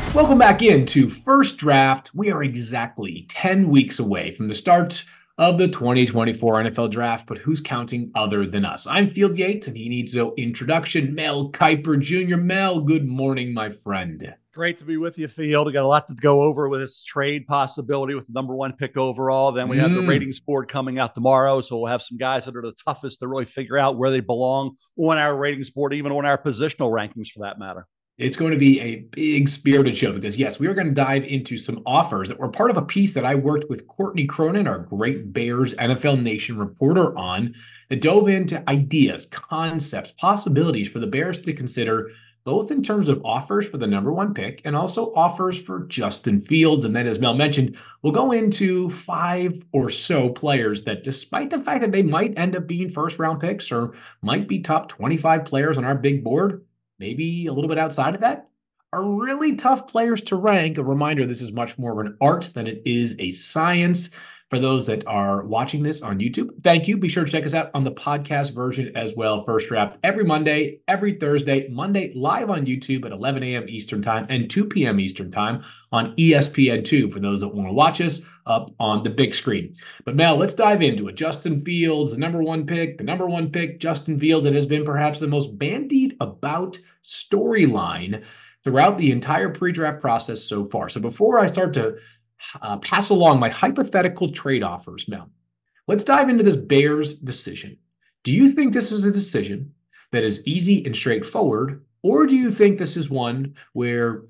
Welcome back into First Draft. We are exactly 10 weeks away from the start of the 2024 NFL Draft, but who's counting other than us? I'm Field Yates, and he needs no introduction. Mel Kiper Jr. Mel, good morning, my friend. Great to be with you, Field. We got a lot to go over with this trade possibility with the number one pick overall. Then we have the ratings board coming out tomorrow. So we'll have some guys that are the toughest to really figure out where they belong on our ratings board, even on our positional rankings for that matter. It's going to be a big spirited show because, yes, we are going to dive into some offers that were part of a piece that I worked with Courtney Cronin, our great Bears NFL Nation reporter, on that dove into ideas, concepts, possibilities for the Bears to consider, both in terms of offers for the number one pick and also offers for Justin Fields. And then, as Mel mentioned, we'll go into 5 or so players that, despite the fact that they might end up being first-round picks or might be top 25 players on our big board, maybe a little bit outside of that, are really tough players to rank. A reminder, this is much more of an art than it is a science. For those that are watching this on YouTube, thank you. Be sure to check us out on the podcast version as well. First Draft every Monday, every Thursday. Monday live on YouTube at 11 a.m. Eastern Time and 2 p.m. Eastern Time on ESPN2 for those that want to watch us up on the big screen. But Mel, let's dive into it. Justin Fields, the number one pick, Justin Fields. It has been perhaps the most bandied about storyline throughout the entire pre-draft process so far. So before I start to pass along my hypothetical trade offers, Mel, let's dive into this Bears decision. Do you think this is a decision that is easy and straightforward, or do you think this is one where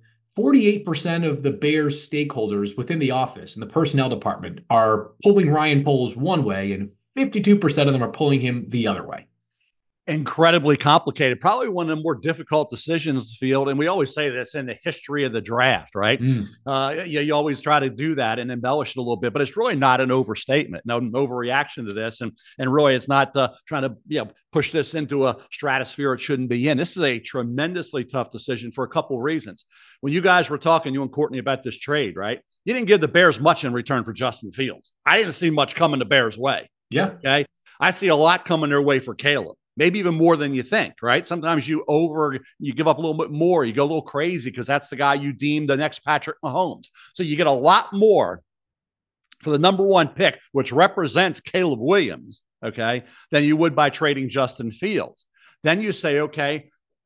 48% of the Bears stakeholders within the office and the personnel department are pulling Ryan Poles one way and 52% of them are pulling him the other way? Incredibly complicated, probably one of the more difficult decisions, Field. And we always say this in the history of the draft, right? You always try to do that and embellish it a little bit, but it's really not an overstatement, no overreaction to this. And really, it's not trying to push this into a stratosphere it shouldn't be in. This is a tremendously tough decision for a couple of reasons. When you guys were talking, you and Courtney, about this trade, right? You didn't give the Bears much in return for Justin Fields. I didn't see much coming the Bears' way. Yeah. Okay. I see a lot coming their way for Caleb. Maybe even more than you think, right? Sometimes you give up a little bit more. You go a little crazy because that's the guy you deem the next Patrick Mahomes. So you get a lot more for the number one pick, which represents Caleb Williams, okay, than you would by trading Justin Fields. Then you say, okay,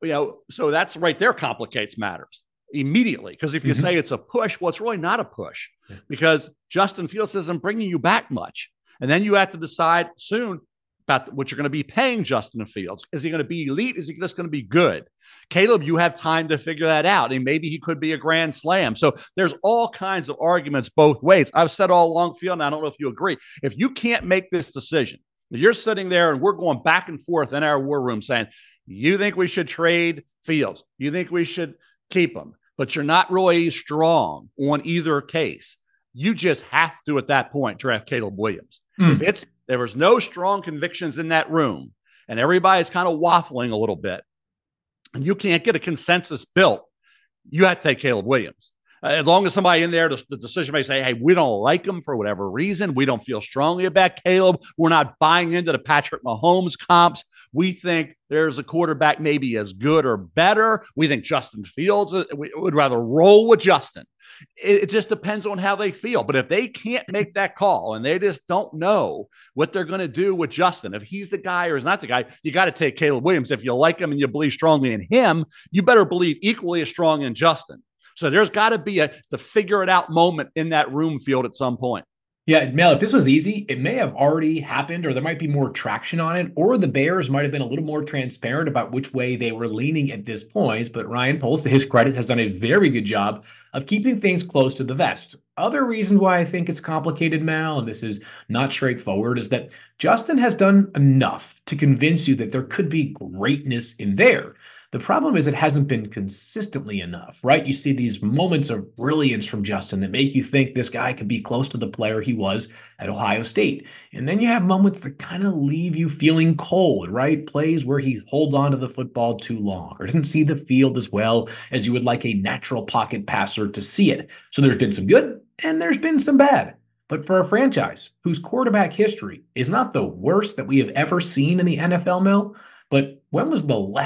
so that's right there complicates matters immediately. Because if you say it's a push, well, it's really not a push because Justin Fields isn't bringing you back much. And then you have to decide soon about what you're going to be paying Justin Fields. Is he going to be elite? Is he just going to be good? Caleb, you have time to figure that out. And maybe he could be a grand slam. So there's all kinds of arguments both ways. I've said all along, Field, and I don't know if you agree. If you can't make this decision, if you're sitting there and we're going back and forth in our war room saying, you think we should trade Fields, you think we should keep him, but you're not really strong on either case, you just have to, at that point, draft Caleb Williams. If there was no strong convictions in that room and everybody's kind of waffling a little bit and you can't get a consensus built, you have to take Caleb Williams. As long as somebody in there, the decision may say, hey, we don't like him for whatever reason. We don't feel strongly about Caleb. We're not buying into the Patrick Mahomes comps. We think there's a quarterback maybe as good or better. We think Justin Fields, we would rather roll with Justin. It just depends on how they feel. But if they can't make that call and they just don't know what they're going to do with Justin, if he's the guy or is not the guy, you got to take Caleb Williams. If you like him and you believe strongly in him, you better believe equally as strong in Justin. So there's got to be the figure it out moment in that room, Field, at some point. Yeah, Mel, if this was easy, it may have already happened, or there might be more traction on it, or the Bears might have been a little more transparent about which way they were leaning at this point. But Ryan Poles, to his credit, has done a very good job of keeping things close to the vest. Other reasons why I think it's complicated, Mel, and this is not straightforward, is that Justin has done enough to convince you that there could be greatness in there. The problem is it hasn't been consistently enough, right? You see these moments of brilliance from Justin that make you think this guy could be close to the player he was at Ohio State. And then you have moments that kind of leave you feeling cold, right? Plays where he holds on to the football too long or doesn't see the field as well as you would like a natural pocket passer to see it. So there's been some good and there's been some bad. But for a franchise whose quarterback history is not the worst that we have ever seen in the NFL, Mel, but when was the last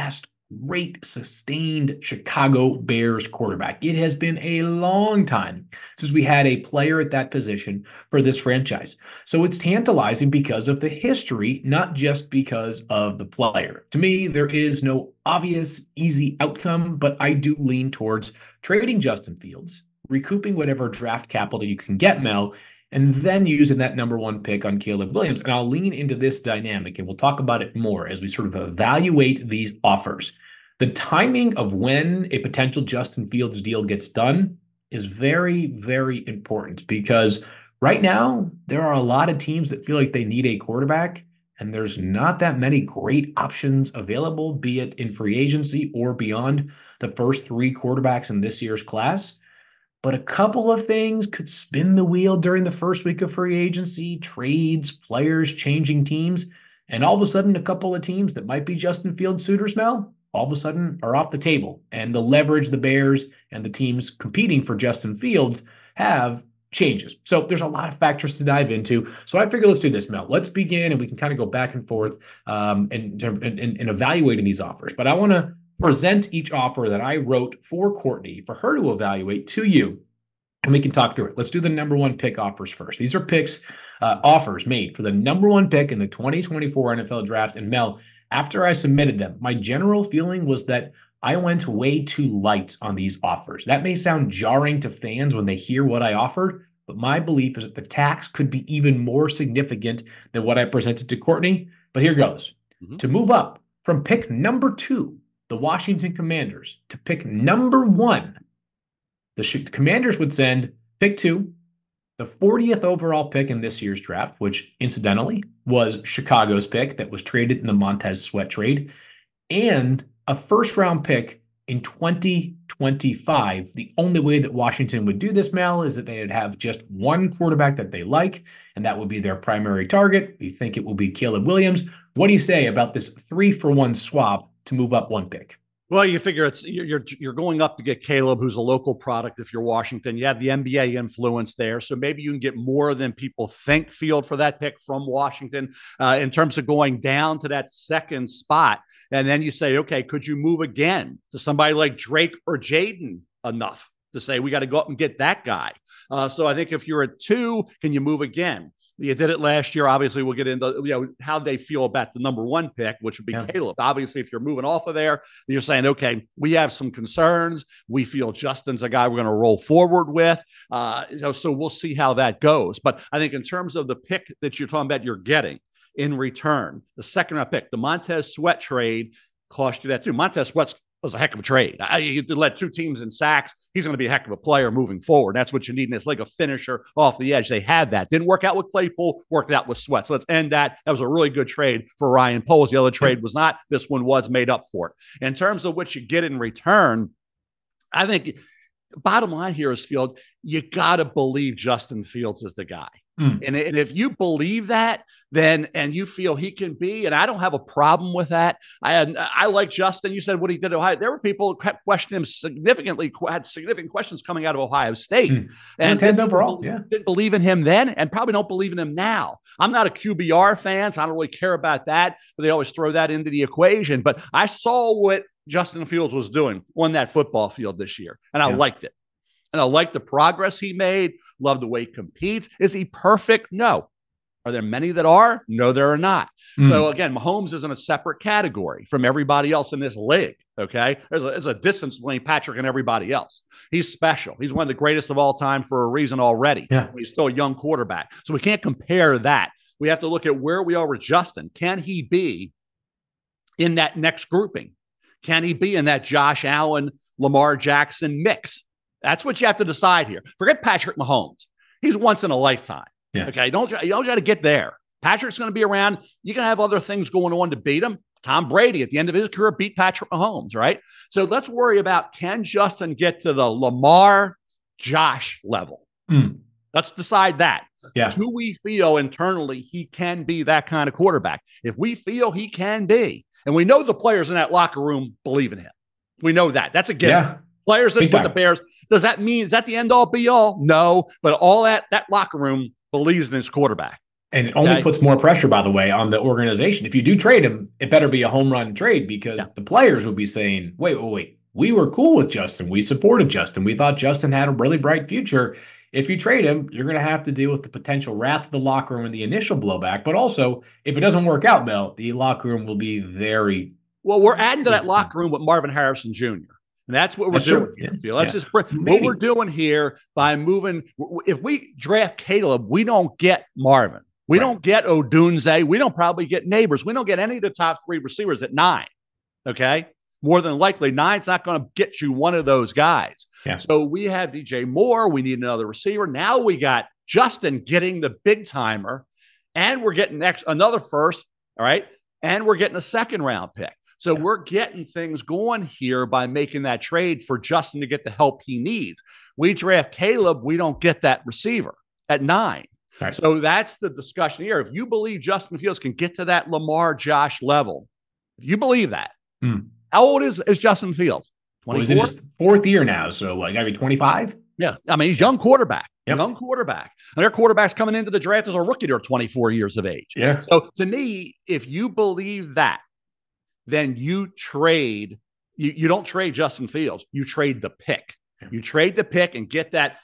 great sustained Chicago Bears quarterback. It has been a long time since we had a player at that position for this franchise. So it's tantalizing because of the history, not just because of the player. To me, there is no obvious, easy outcome, but I do lean towards trading Justin Fields, recouping whatever draft capital you can get, Mel, and then using that number one pick on Caleb Williams. And I'll lean into this dynamic, and we'll talk about it more as we sort of evaluate these offers. The timing of when a potential Justin Fields deal gets done is very, very important because right now there are a lot of teams that feel like they need a quarterback, and there's not that many great options available, be it in free agency or beyond the first three quarterbacks in this year's class. But a couple of things could spin the wheel during the first week of free agency, trades, players changing teams, and all of a sudden a couple of teams that might be Justin Fields suitors, Mel, all of a sudden are off the table. And the leverage the Bears and the teams competing for Justin Fields have changes. So there's a lot of factors to dive into. So I figure let's do this, Mel. Let's begin, and we can kind of go back and forth in evaluating these offers. But I want to present each offer that I wrote for Courtney for her to evaluate to you, and we can talk through it. Let's do the number one pick offers first. These are offers made for the number one pick in the 2024 NFL draft. And Mel, after I submitted them, my general feeling was that I went way too light on these offers. That may sound jarring to fans when they hear what I offered, but my belief is that the tax could be even more significant than what I presented to Courtney. But here goes. To move up from pick number 2, the Washington Commanders, to pick number 1, the Commanders would send pick 2, the 40th overall pick in this year's draft, which incidentally was Chicago's pick that was traded in the Montez Sweat trade, and a first-round pick in 2025. The only way that Washington would do this, Mal, is that they would have just one quarterback that they like, and that would be their primary target. We think it will be Caleb Williams. What do you say about this 3-for-1 swap to move up one pick? Well, you figure you're going up to get Caleb, who's a local product. If you're Washington, you have the NBA influence there, so maybe you can get more than people think Field for that pick from Washington in terms of going down to that second spot. And then you say, okay, could you move again to somebody like Drake or Jaden enough to say we got to go up and get that guy? So I think if you're at 2, can you move again? You did it last year. Obviously, we'll get into how they feel about the number 1 pick, which would be Caleb. Obviously, if you're moving off of there, you're saying, okay, we have some concerns. We feel Justin's a guy we're going to roll forward with. So we'll see how that goes. But I think in terms of the pick that you're talking about, you're getting in return, the second round pick, the Montez Sweat trade cost you that too. Montez Sweat was a heck of a trade. You led 2 teams in sacks. He's going to be a heck of a player moving forward. That's what you need in this league, a finisher off the edge. They had that. Didn't work out with Claypool, worked out with Sweat. So let's end that. That was a really good trade for Ryan Poles. The other trade was not. This one was made up for it. In terms of what you get in return, I think bottom line here is, Field, you got to believe Justin Fields is the guy. And if you believe that, then, and you feel he can be, and I don't have a problem with that. I like Justin. You said what he did at Ohio. There were people who kept questioning him significantly, had significant questions coming out of Ohio State. And didn't believe in him then, and probably don't believe in him now. I'm not a QBR fan, so I don't really care about that, but they always throw that into the equation. But I saw what Justin Fields was doing on that football field this year, and I liked it. And I like the progress he made. Love the way he competes. Is he perfect? No. Are there many that are? No, there are not. So again, Mahomes is in a separate category from everybody else in this league. Okay. There's a distance between Patrick and everybody else. He's special. He's one of the greatest of all time for a reason already. Yeah. He's still a young quarterback. So we can't compare that. We have to look at where we are with Justin. Can he be in that next grouping? Can he be in that Josh Allen, Lamar Jackson mix? That's what you have to decide here. Forget Patrick Mahomes. He's once in a lifetime. Yeah. Okay. You don't try to get there. Patrick's going to be around. You're going to have other things going on to beat him. Tom Brady at the end of his career beat Patrick Mahomes, right? So let's worry about, can Justin get to the Lamar Josh level? Let's decide that. Yeah. Do we feel internally he can be that kind of quarterback? If we feel he can be, and we know the players in that locker room believe in him. We know that. That's a given. Yeah. Players that put the Bears, does that mean, is that the end all be all? No, but all that locker room believes in his quarterback. And it only puts more pressure, by the way, on the organization. If you do trade him, it better be a home run trade, because the players will be saying, wait. We were cool with Justin. We supported Justin. We thought Justin had a really bright future. If you trade him, you're going to have to deal with the potential wrath of the locker room and the initial blowback. But also, if it doesn't work out, Mel, the locker room will be very... Well, we're adding to that locker room with Marvin Harrison Jr. And that's what we're doing. Yeah. Let's just bring what we're doing here by moving. If we draft Caleb, we don't get Marvin. We don't get Odunze. We don't probably get Neighbors. We don't get any of the top 3 receivers at 9. Okay. More than likely, 9's not going to get you one of those guys. Yeah. So we have DJ Moore. We need another receiver. Now we got Justin getting the big timer, and we're getting another first. All right. And we're getting a second round pick. So we're getting things going here by making that trade for Justin to get the help he needs. We draft Caleb, we don't get that receiver at 9. Right. So that's the discussion here. If you believe Justin Fields can get to that Lamar Josh level, if you believe that, how old is Justin Fields? 24? Well, he's in his 4th year now, so got to be 25? Yeah. I mean, he's young quarterback. Young quarterback. And their quarterbacks coming into the draft as a rookie, they're 24 years of age. Yeah. So to me, if you believe that, then you trade, you don't trade Justin Fields. You trade the pick. You trade the pick and get that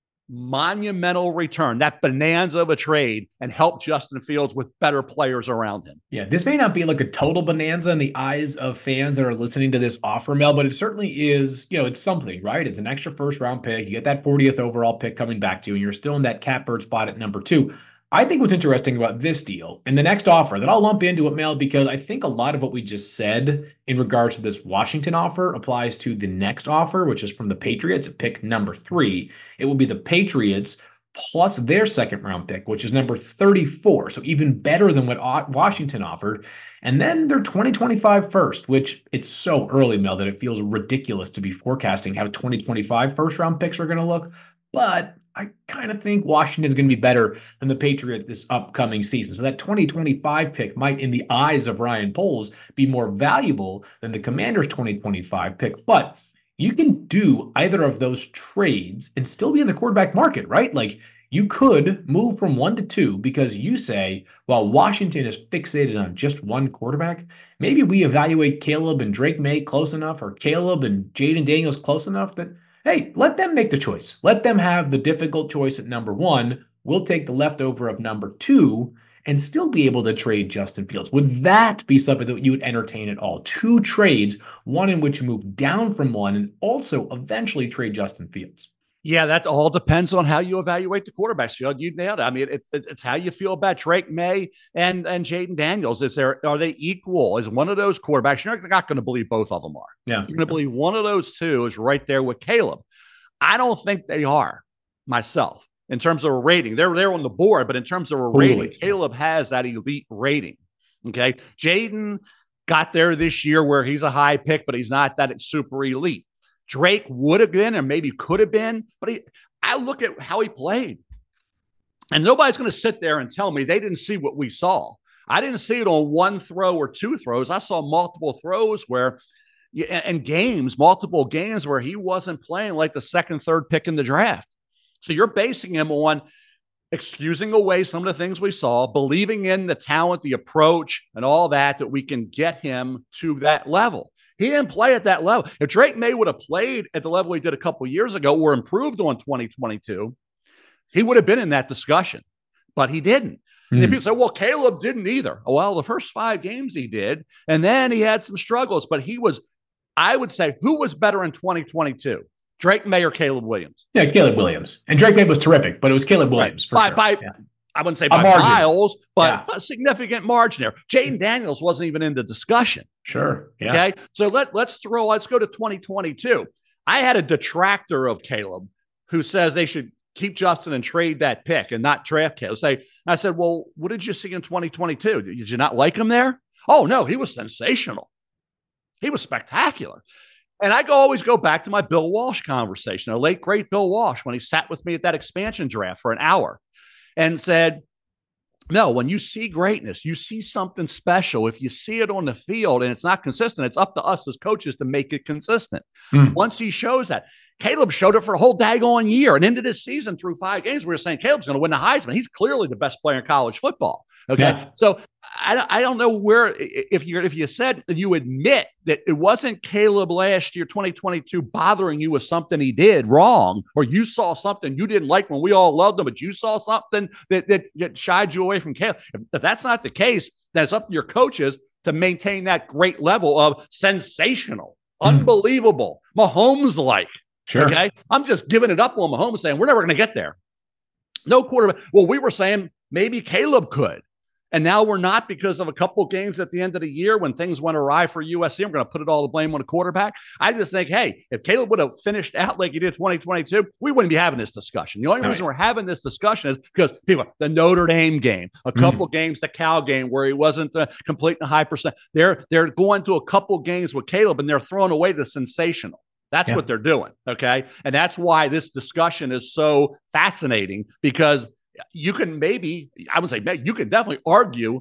monumental return, that bonanza of a trade, and help Justin Fields with better players around him. Yeah, this may not be like a total bonanza in the eyes of fans that are listening to this offer, Mel, but it certainly is, it's something, right? It's an extra first round pick. You get that 40th overall pick coming back to you, and you're still in that catbird spot at number 2. I think what's interesting about this deal and the next offer that I'll lump into it, Mel, because I think a lot of what we just said in regards to this Washington offer applies to the next offer, which is from the Patriots at pick number 3. It will be the Patriots plus their second round pick, which is number 34. So even better than what Washington offered. And then their 2025 first, which it's so early, Mel, that it feels ridiculous to be forecasting how 2025 first round picks are going to look. But I kind of think Washington is going to be better than the Patriots this upcoming season. So that 2025 pick might, in the eyes of Ryan Poles, be more valuable than the Commanders' 2025 pick. But you can do either of those trades and still be in the quarterback market, right? Like, you could move from 1 to 2 because you say, while Washington is fixated on just one quarterback, maybe we evaluate Caleb and Drake May close enough, or Caleb and Jaden Daniels close enough that, hey, let them make the choice. Let them have the difficult choice at number 1. We'll take the leftover of number 2 and still be able to trade Justin Fields. Would that be something that you would entertain at all? 2 trades, one in which you move down from 1 and also eventually trade Justin Fields. Yeah, that all depends on how you evaluate the quarterbacks. You nailed it. I mean, it's how you feel about Drake May and Jaden Daniels. Are they equal? Is one of those quarterbacks? You're not going to believe both of them are. Yeah, you're going to believe one of those 2 is right there with Caleb. I don't think they are myself in terms of a rating. They're there on the board, but in terms of a rating, Caleb has that elite rating. Okay, Jaden got there this year where he's a high pick, but he's not that super elite. Drake would have been, or maybe could have been, but I look at how he played. And nobody's going to sit there and tell me they didn't see what we saw. I didn't see it on 1 throw or 2 throws. I saw multiple throws where, and multiple games where he wasn't playing like the 2nd, 3rd pick in the draft. So you're basing him on excusing away some of the things we saw, believing in the talent, the approach, and all that we can get him to that level. He didn't play at that level. If Drake May would have played at the level he did a couple of years ago or improved on 2022, he would have been in that discussion, but he didn't. And people say, well, Caleb didn't either. Well, the first 5 games he did, and then he had some struggles, but I would say, who was better in 2022? Drake May or Caleb Williams? Yeah, Caleb Williams. And Drake May was terrific, but it was Caleb Williams. Right. I wouldn't say by miles, but a significant margin there. Jaden Daniels wasn't even in the discussion. Sure. Yeah. Okay. So let's go to 2022. I had a detractor of Caleb who says they should keep Justin and trade that pick and not draft Caleb. I said, well, what did you see in 2022? Did you not like him there? Oh, no, he was sensational. He was spectacular. And I always go back to my Bill Walsh conversation, a late, great Bill Walsh, when he sat with me at that expansion draft for an hour and said, no, when you see greatness, you see something special. If you see it on the field and it's not consistent, it's up to us as coaches to make it consistent. Once he shows that, Caleb showed it for a whole daggone year and ended his season through 5 games. We were saying Caleb's going to win the Heisman. He's clearly the best player in college football. Okay. Yeah. So I don't know where, if you said you admit that it wasn't Caleb last year, 2022, bothering you with something he did wrong, or you saw something you didn't like when we all loved him, but you saw something that shied you away from Caleb. If that's not the case, then it's up to your coaches to maintain that great level of sensational, unbelievable, Mahomes-like. Sure. Okay. I'm just giving it up on Mahomes, saying we're never going to get there. No quarterback. Well, we were saying maybe Caleb could. And now we're not, because of a couple of games at the end of the year when things went awry for USC. I'm going to put it all the blame on the quarterback. I just think, hey, if Caleb would have finished out like he did 2022, we wouldn't be having this discussion. The only reason we're having this discussion is because people, the Notre Dame game, a couple games, the Cal game where he wasn't completing a high percent. They're going to a couple games with Caleb and they're throwing away the sensational. That's what they're doing. Okay. And that's why this discussion is so fascinating, because you can you could definitely argue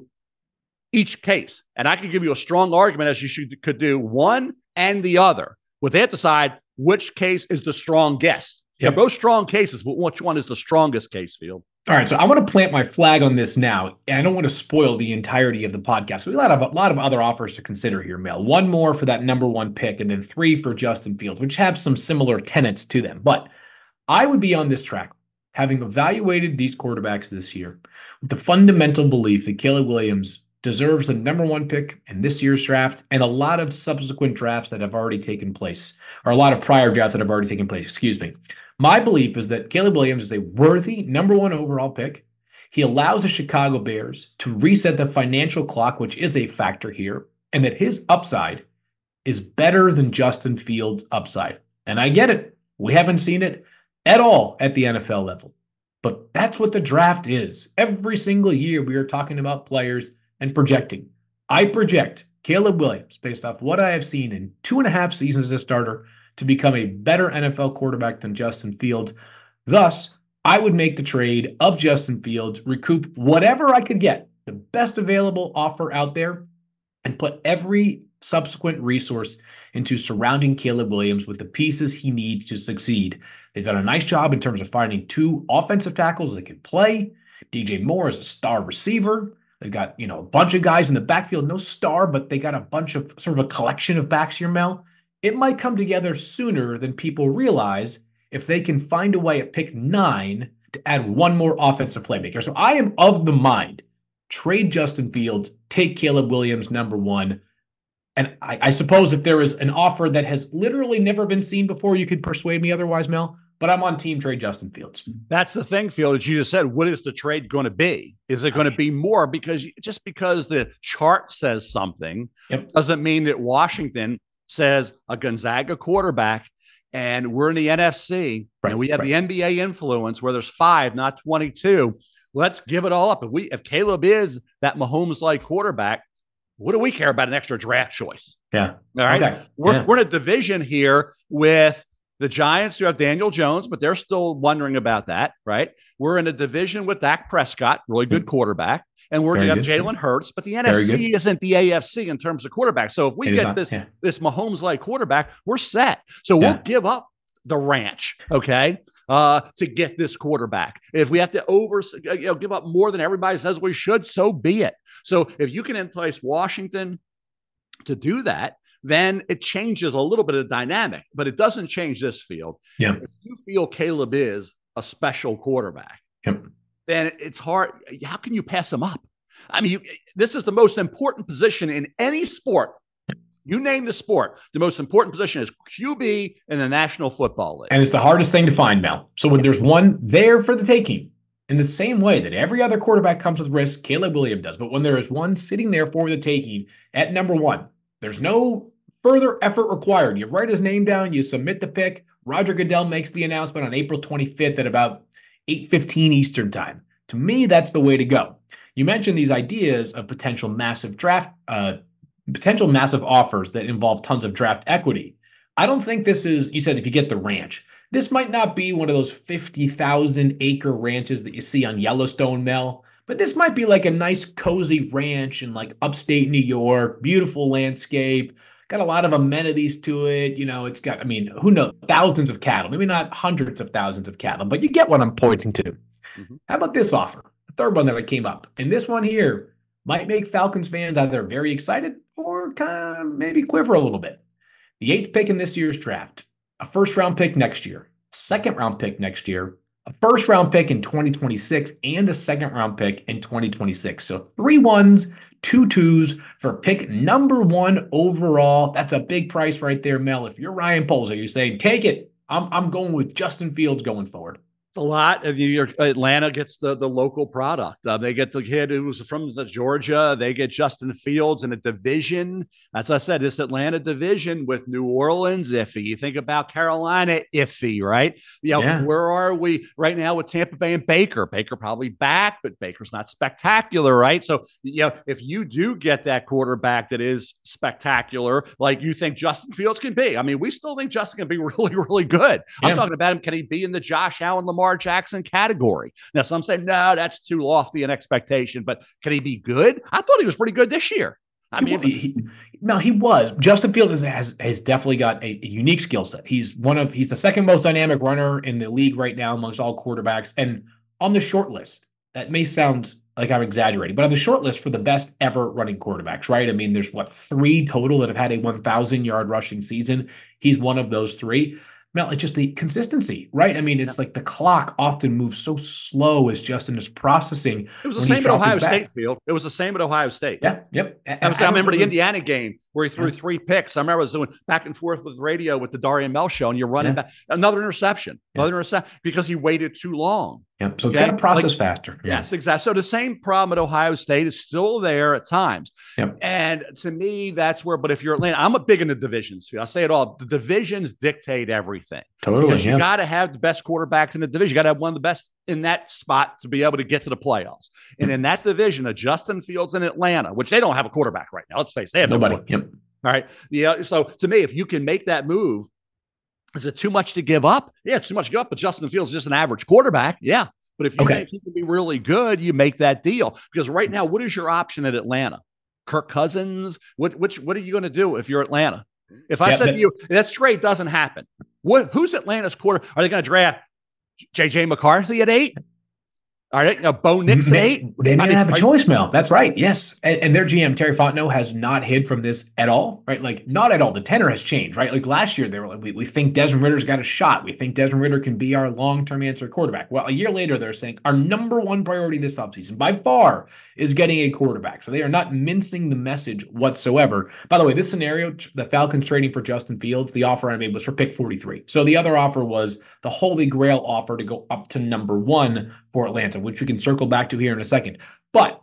each case. And I could give you a strong argument as you could do one and the other. But they have to decide which case is the strongest. They're both strong cases, but which one is the strongest case, Field? All right, so I want to plant my flag on this now, and I don't want to spoil the entirety of the podcast. We have a lot of other offers to consider here, Mel. One more for that number 1 pick, and then 3 for Justin Fields, which have some similar tenets to them. But I would be on this track, having evaluated these quarterbacks this year, with the fundamental belief that Caleb Williams deserves the number 1 pick in this year's draft and a lot of subsequent drafts that have already taken place, or a lot of prior drafts that have already taken place, excuse me. My belief is that Caleb Williams is a worthy number 1 overall pick. He allows the Chicago Bears to reset the financial clock, which is a factor here, and that his upside is better than Justin Fields' upside. And I get it. We haven't seen it at all at the NFL level. But that's what the draft is. Every single year we are talking about players and projecting. I project Caleb Williams, based off what I have seen in 2.5 seasons as a starter, to become a better NFL quarterback than Justin Fields. Thus, I would make the trade of Justin Fields, recoup whatever I could get, the best available offer out there, and put every subsequent resource into surrounding Caleb Williams with the pieces he needs to succeed. They've done a nice job in terms of finding 2 offensive tackles that can play. DJ Moore is a star receiver. They've got, a bunch of guys in the backfield, no star, but they got a bunch of sort of a collection of backs here, Mel. It might come together sooner than people realize if they can find a way at pick 9 to add 1 more offensive playmaker. So I am of the mind, trade Justin Fields, take Caleb Williams number 1. And I suppose if there is an offer that has literally never been seen before, you could persuade me otherwise, Mel. But I'm on team trade Justin Fields. That's the thing, Field, that you just said. What is the trade going to be? Is it going to be more? Because just because the chart says something doesn't mean that Washington says a Gonzaga quarterback, and we're in the NFC, and we have the NBA influence where there's 5, not 22. Let's give it all up. If Caleb is that Mahomes-like quarterback, what do we care about an extra draft choice? Yeah. All right. Okay. We're in a division here with the Giants, who have Daniel Jones, but they're still wondering about that, right? We're in a division with Dak Prescott, really good quarterback. And we're going to have Jalen Hurts, but the NFC isn't the AFC in terms of quarterback. So if we get this Mahomes-like quarterback, we're set. So we'll give up the ranch, okay, to get this quarterback. If we have to give up more than everybody says we should, so be it. So if you can entice Washington to do that, then it changes a little bit of the dynamic, but it doesn't change this, Field. Yeah. If you feel Caleb is a special quarterback, then it's hard. How can you pass him up? I mean, this is the most important position in any sport. You name the sport. The most important position is QB in the National Football League. And it's the hardest thing to find, Mel. So when there's one there for the taking, in the same way that every other quarterback comes with risk, Caleb Williams does. But when there is one sitting there for the taking at number 1, there's no further effort required. You write his name down, you submit the pick. Roger Goodell makes the announcement on April 25th at about 8:15 Eastern time. To me, that's the way to go. You mentioned these ideas of potential massive offers that involve tons of draft equity. I don't think this is, you said if you get the ranch, this might not be one of those 50,000 acre ranches that you see on Yellowstone, Mel, but this might be like a nice cozy ranch in like upstate New York, beautiful landscape, got a lot of amenities to it. It's got, I mean, who knows, thousands of cattle, maybe not hundreds of thousands of cattle, but you get what I'm pointing to. Mm-hmm. How about this offer? The third one that I came up. And this one here might make Falcons fans either very excited or kind of maybe quiver a little bit. The 8th pick in this year's draft, a first-round pick next year, a second-round pick next year, a first-round pick in 2026, and a second-round pick in 2026. So 3 1s, 2 2s for pick number 1 overall. That's a big price right there, Mel. If you're Ryan Poles, you're saying, take it. I'm going with Justin Fields going forward. A lot of Atlanta gets the local product. They get the kid who was from Georgia. They get Justin Fields in a division. As I said, this Atlanta division with New Orleans, iffy. You think about Carolina, iffy, right? Where are we right now with Tampa Bay and Baker? Baker probably back, but Baker's not spectacular, right? So, if you do get that quarterback that is spectacular, like you think Justin Fields can be, I mean, we still think Justin can be really, really good. Yeah. I'm talking about him. Can he be in the Josh Allen, Lamar Jackson category? Now, some say, no, that's too lofty an expectation, but can he be good? I thought he was pretty good this year. He was. Justin Fields has definitely got a unique skill set. He's the second most dynamic runner in the league right now amongst all quarterbacks. And on the short list, that may sound like I'm exaggerating, but on the short list for the best ever running quarterbacks, right? I mean, there's 3 total that have had a 1,000-yard rushing season. He's one of those 3. Mel, it's just the consistency, right? I mean, it's like the clock often moves so slow as Justin is processing. It was the same at Ohio State, Field. It was the same at Ohio State. Yeah, yep. I remember the Indiana game where he threw 3 picks. I remember I was doing back and forth with radio with the Darian Mel show, and you're running back. Another interception because he waited too long. Yeah, so it's got to process faster. Yes, exactly. So the same problem at Ohio State is still there at times. Yep. And to me, that's where, but if you're Atlanta, I'm a big in the divisions. I say it all. The divisions dictate everything. Totally. Because you got to have the best quarterbacks in the division. You got to have one of the best in that spot to be able to get to the playoffs. And in that division, Justin Fields in Atlanta, which they don't have a quarterback right now. Let's face it, they have nobody. Yep. All right. Yeah. So to me, if you can make that move, is it too much to give up? Yeah, it's too much to give up. But Justin Fields is just an average quarterback. Yeah. But if you think he can be really good, you make that deal. Because right now, what is your option at Atlanta? Kirk Cousins? What are you going to do if you're Atlanta? If I said to you, that straight doesn't happen. Who's Atlanta's quarter? Are they going to draft J.J. McCarthy at 8? All right, Bo Nix at 8. They may have a choice, Mel. That's right. Yes. And their GM, Terry Fontenot, has not hid from this at all, right? Like, not at all. The tenor has changed, right? Like last year, they were like, we think Desmond Ritter's got a shot. We think Desmond Ritter can be our long-term answer quarterback. Well, a year later, they're saying our number 1 priority this offseason by far is getting a quarterback. So they are not mincing the message whatsoever. By the way, this scenario, the Falcons trading for Justin Fields, the offer I made was for pick 43. So the other offer was the Holy Grail offer to go up to number 1 for Atlanta, which we can circle back to here in a second. But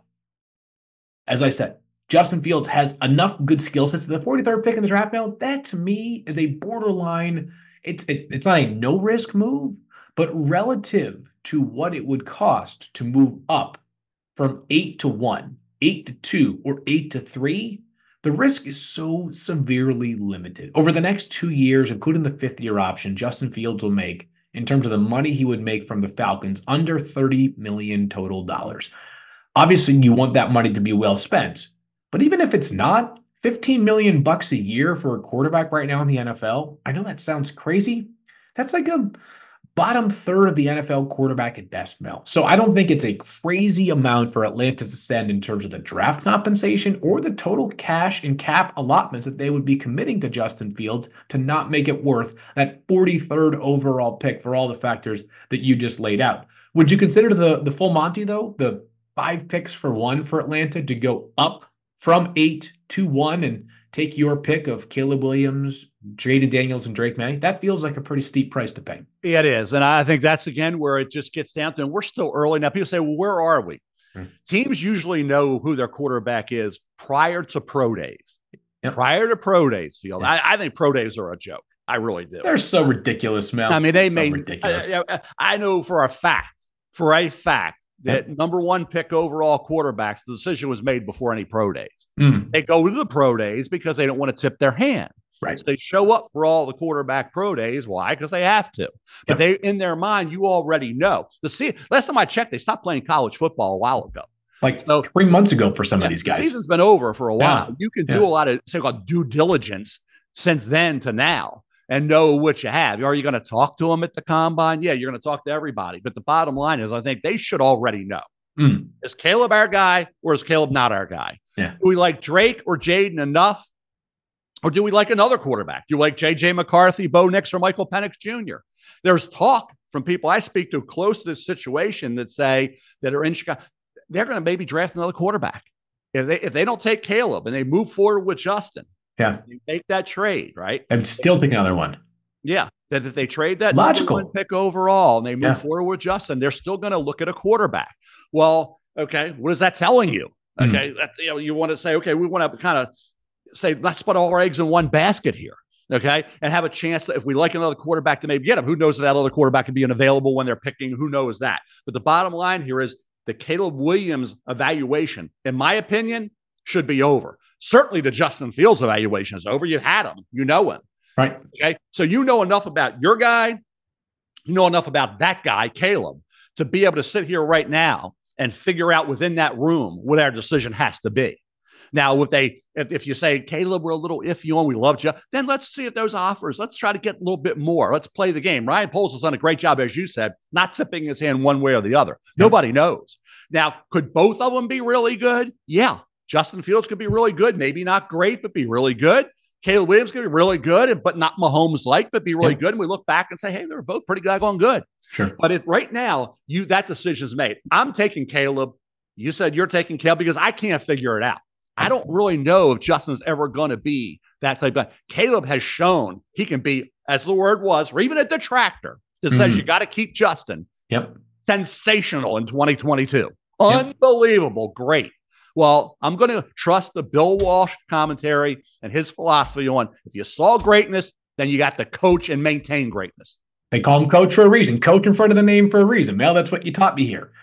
as I said, Justin Fields has enough good skill sets. The 43rd pick in the draft, now, that to me is a borderline. It's not a no risk move, but relative to what it would cost to move up from 8 to 1, 8 to 2, or 8 to 3, the risk is so severely limited. Over the next 2 years, including the 5th-year option, Justin Fields will make, in terms of the money he would make from the Falcons, under $30 million total dollars. Obviously, you want that money to be well spent. But even if it's not, $15 million a year for a quarterback right now in the NFL, I know that sounds crazy. That's like a bottom third of the NFL quarterback at best, Mel. So I don't think it's a crazy amount for Atlanta to send in terms of the draft compensation or the total cash and cap allotments that they would be committing to Justin Fields to not make it worth that 43rd overall pick for all the factors that you just laid out. Would you consider the full Monty, though, the 5 picks for 1 for Atlanta to go up from 8 to 1 and take your pick of Caleb Williams, Jayden Daniels, and Drake May? That feels like a pretty steep price to pay. Yeah, it is. And I think that's, again, where it just gets down to, and we're still early. Now, people say, well, where are we? Teams usually know who their quarterback is prior to pro days. Prior to pro days, Field. I think pro days are a joke. I really do. They're so ridiculous, Mel. I mean, they made ridiculous. I know for a fact, that number 1 pick overall quarterbacks, the decision was made before any pro days. They go to the pro days because they don't want to tip their hand. Right. So they show up for all the quarterback pro days. Why? Because they have to. But they, in their mind, you already know. Last time I checked, they stopped playing college football a while ago. like So 3 months ago for some of these the guys. season's been over for a while. Yeah. You can do a lot of so-called due diligence since then to now and know what you have. Are you going to talk to them at the combine? Yeah, you're going to talk to everybody. But the bottom line is, I think they should already know. Is Caleb our guy or is Caleb not our guy? Yeah. Do we like Drake or Jaden enough? Or do we like another quarterback? Do you like J.J. McCarthy, Bo Nix, or Michael Penix Jr.? There's talk from people I speak to close to this situation that say that are in Chicago, they're going to maybe draft another quarterback. If they don't take Caleb and they move forward with Justin, you make that trade, right? And still take another one. Yeah. That if they trade that logical number 1 pick overall and they move forward with Justin, they're still going to look at a quarterback. Well, okay, what is that telling you? Okay, that's, you want to say, okay, we want to kind of say, let's put all our eggs in one basket here. Okay. And have a chance that if we like another quarterback to maybe get him, who knows if that other quarterback could be unavailable when they're picking, who knows that. But the bottom line here is the Caleb Williams evaluation, in my opinion, should be over. Certainly the Justin Fields evaluation is over. You had him, you know him. Right. Okay. So you know enough about your guy, you know enough about that guy, Caleb, to be able to sit here right now and figure out within that room what our decision has to be. Now, if you say, Caleb, we're a little iffy on, we love you, then let's see if those offers. Let's try to get a little bit more. Let's play the game. Ryan Poles has done a great job, as you said, not tipping his hand one way or the other. Nobody knows. Now, could both of them be really good? Yeah. Justin Fields could be really good. Maybe not great, but be really good. Caleb Williams could be really good, but not Mahomes-like, but be really good. And we look back and say, hey, they were both pretty doggone good. Sure. But right now, that decision's made. I'm taking Caleb. You said you're taking Caleb because I can't figure it out. I don't really know if Justin's ever going to be that type of guy. Caleb has shown he can be, as the word was, or even a detractor that says you got to keep Justin. Yep. Sensational in 2022. Unbelievable. Great. Well, I'm going to trust the Bill Walsh commentary and his philosophy on if you saw greatness, then you got to coach and maintain greatness. They call him coach for a reason. Coach in front of the name for a reason. Mel, that's what you taught me here.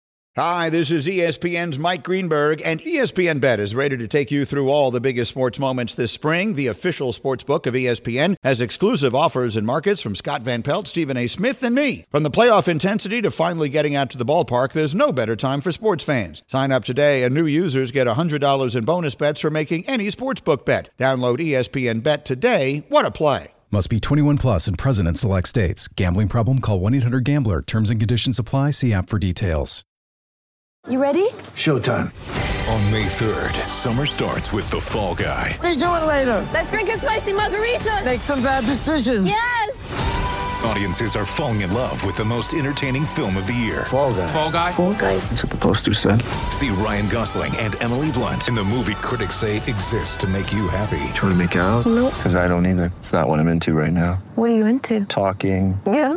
Hi, this is ESPN's Mike Greenberg, and ESPN Bet is ready to take you through all the biggest sports moments this spring. The official sports book of ESPN has exclusive offers and markets from Scott Van Pelt, Stephen A. Smith, and me. From the playoff intensity to finally getting out to the ballpark, there's no better time for sports fans. Sign up today, and new users get $100 in bonus bets for making any sportsbook bet. Download ESPN Bet today. What a play. Must be 21 plus and present in select states. Gambling problem? Call 1-800-GAMBLER. Terms and conditions apply. See app for details. You ready? Showtime. On May 3rd, summer starts with The Fall Guy. Let's do it later. Let's drink a spicy margarita. Make some bad decisions. Yes. Audiences are falling in love with the most entertaining film of the year. Fall Guy. Fall Guy? Fall Guy. That's what the poster said. See Ryan Gosling and Emily Blunt in the movie critics say exists to make you happy. Trying to make it out? Nope. Because I don't either. It's not what I'm into right now. What are you into? Talking. Yeah.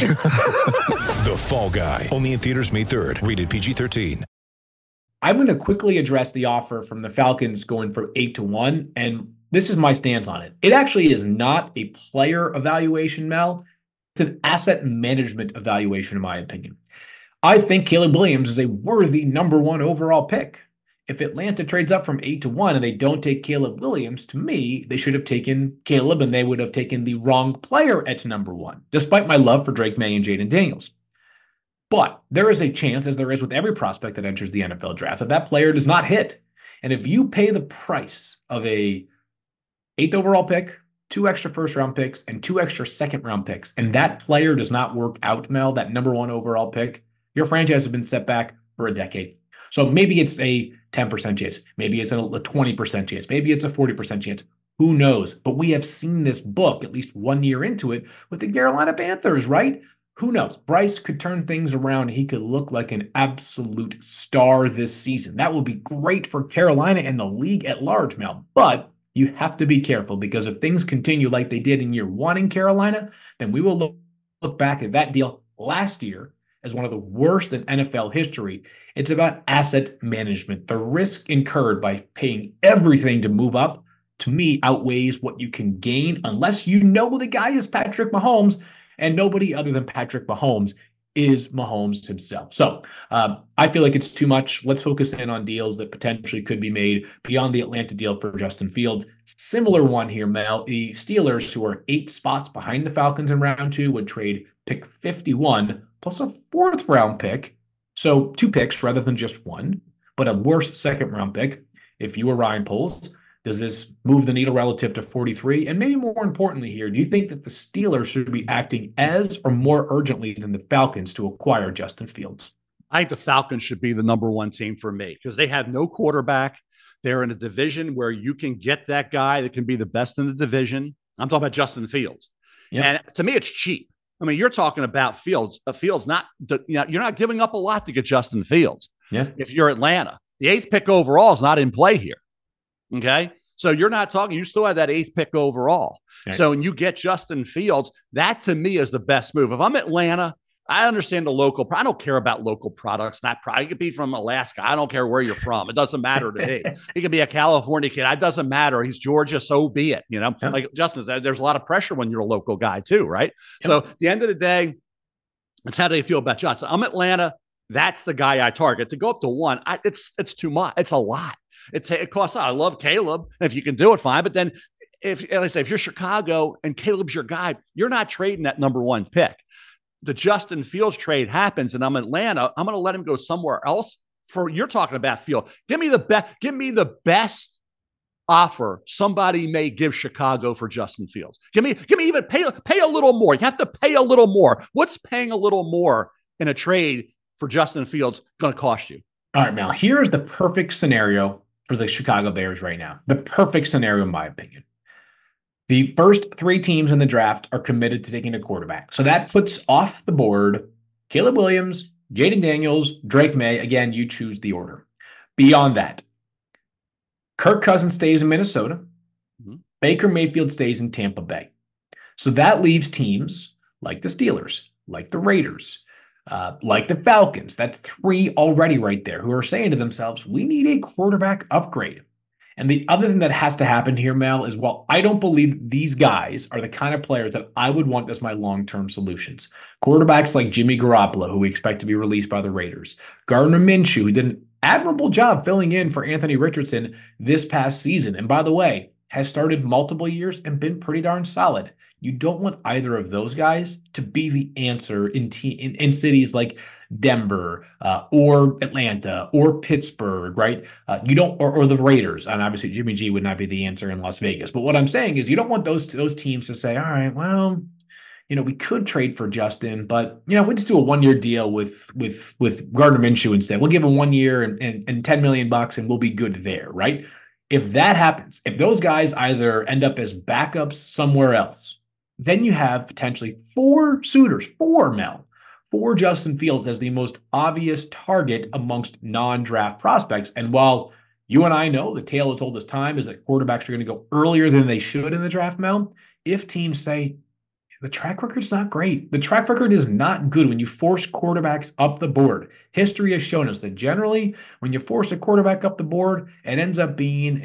The Fall Guy. Only in theaters May 3rd. Rated PG-13. I'm going to quickly address the offer from the Falcons going from 8-1, and this is my stance on it. It actually is not a player evaluation, Mel. It's an asset management evaluation, in my opinion. I think Caleb Williams is a worthy number 1 overall pick. If Atlanta trades up from 8-1 and they don't take Caleb Williams, to me, they should have taken Caleb and they would have taken the wrong player at number 1, despite my love for Drake May and Jaden Daniels. But there is a chance, as there is with every prospect that enters the NFL draft, that that player does not hit. And if you pay the price of a 8th overall pick, 2 extra first-round picks, and 2 extra second-round picks, and that player does not work out, Mel, that number 1 overall pick, your franchise has been set back for a decade. So maybe it's a 10% chance. Maybe it's a 20% chance. Maybe it's a 40% chance. Who knows? But we have seen this book at least 1 year into it with the Carolina Panthers, right? Who knows? Bryce could turn things around. He could look like an absolute star this season. That will be great for Carolina and the league at large, Mel. But you have to be careful because if things continue like they did in year 1 in Carolina, then we will look back at that deal last year as one of the worst in NFL history. It's about asset management. The risk incurred by paying everything to move up, to me, outweighs what you can gain unless you know the guy is Patrick Mahomes. And nobody other than Patrick Mahomes is Mahomes himself. So I feel like it's too much. Let's focus in on deals that potentially could be made beyond the Atlanta deal for Justin Fields. Similar one here, Mel. The Steelers, who are 8 spots behind the Falcons in round 2, would trade pick 51 plus a 4th round pick. So 2 picks rather than just 1 but a worse second-round pick. If you were Ryan Poles, does this move the needle relative to 43? And maybe more importantly here, do you think that the Steelers should be acting as or more urgently than the Falcons to acquire Justin Fields? I think the Falcons should be the number one team for me because they have no quarterback. They're in a division where you can get that guy that can be the best in the division. I'm talking about Justin Fields. Yep. And to me, it's cheap. I mean, you're talking about Fields. Fields you're not giving up a lot to get Justin Fields. Yeah. If you're Atlanta, the 8th pick overall is not in play here. Okay. So you're not talking, you still have that 8th pick overall. Right. So when you get Justin Fields, that to me is the best move. If I'm Atlanta, I understand the local. I don't care about local products. Not product. It could be from Alaska. I don't care where you're from. It doesn't matter to me. He could be a California kid. It doesn't matter. He's Georgia. So be it. You know, like Justin said, there's a lot of pressure when you're a local guy too, right? Yep. So at the end of the day, it's how do they feel about Johnson. I'm Atlanta. That's the guy I target. To go up to 1, it's too much. It's a lot. It costs a lot. I love Caleb. If you can do it, fine. But then if you're Chicago and Caleb's your guy, you're not trading that number 1 pick. The Justin Fields trade happens and I'm Atlanta, I'm going to let him go somewhere else. You're talking about Field. Give me the best offer somebody may give Chicago for Justin Fields. Give me even pay a little more. You have to pay a little more. What's paying a little more in a trade for Justin Fields going to cost you? All right, now here's the perfect scenario for the Chicago Bears right now. The perfect scenario, in my opinion. The first 3 teams in the draft are committed to taking a quarterback. So that puts off the board Caleb Williams, Jaden Daniels, Drake May. Again, you choose the order. Beyond that, Kirk Cousins stays in Minnesota. Mm-hmm. Baker Mayfield stays in Tampa Bay. So that leaves teams like the Steelers, like the Raiders, like the Falcons. That's 3 already right there who are saying to themselves, we need a quarterback upgrade. And the other thing that has to happen here, Mel, is while I don't believe these guys are the kind of players that I would want as my long-term solutions. Quarterbacks like Jimmy Garoppolo, who we expect to be released by the Raiders. Gardner Minshew, who did an admirable job filling in for Anthony Richardson this past season. And by the way, has started multiple years and been pretty darn solid. You don't want either of those guys to be the answer in cities like Denver or Atlanta or Pittsburgh, right? You don't, or the Raiders, and obviously Jimmy G would not be the answer in Las Vegas. But what I'm saying is, you don't want those teams to say, all right, well, we could trade for Justin, but we'll just do a 1-year deal with Gardner Minshew instead. We'll give him 1 year and $10 million, and we'll be good there, right? If that happens, if those guys either end up as backups somewhere else, then you have potentially 4 suitors, 4 for Justin Fields as the most obvious target amongst non-draft prospects. And while you and I know the tale of told us time is that quarterbacks are going to go earlier than they should in the draft, Mel, if teams say, the track record's not great. The track record is not good when you force quarterbacks up the board. History has shown us that generally, when you force a quarterback up the board, it ends up being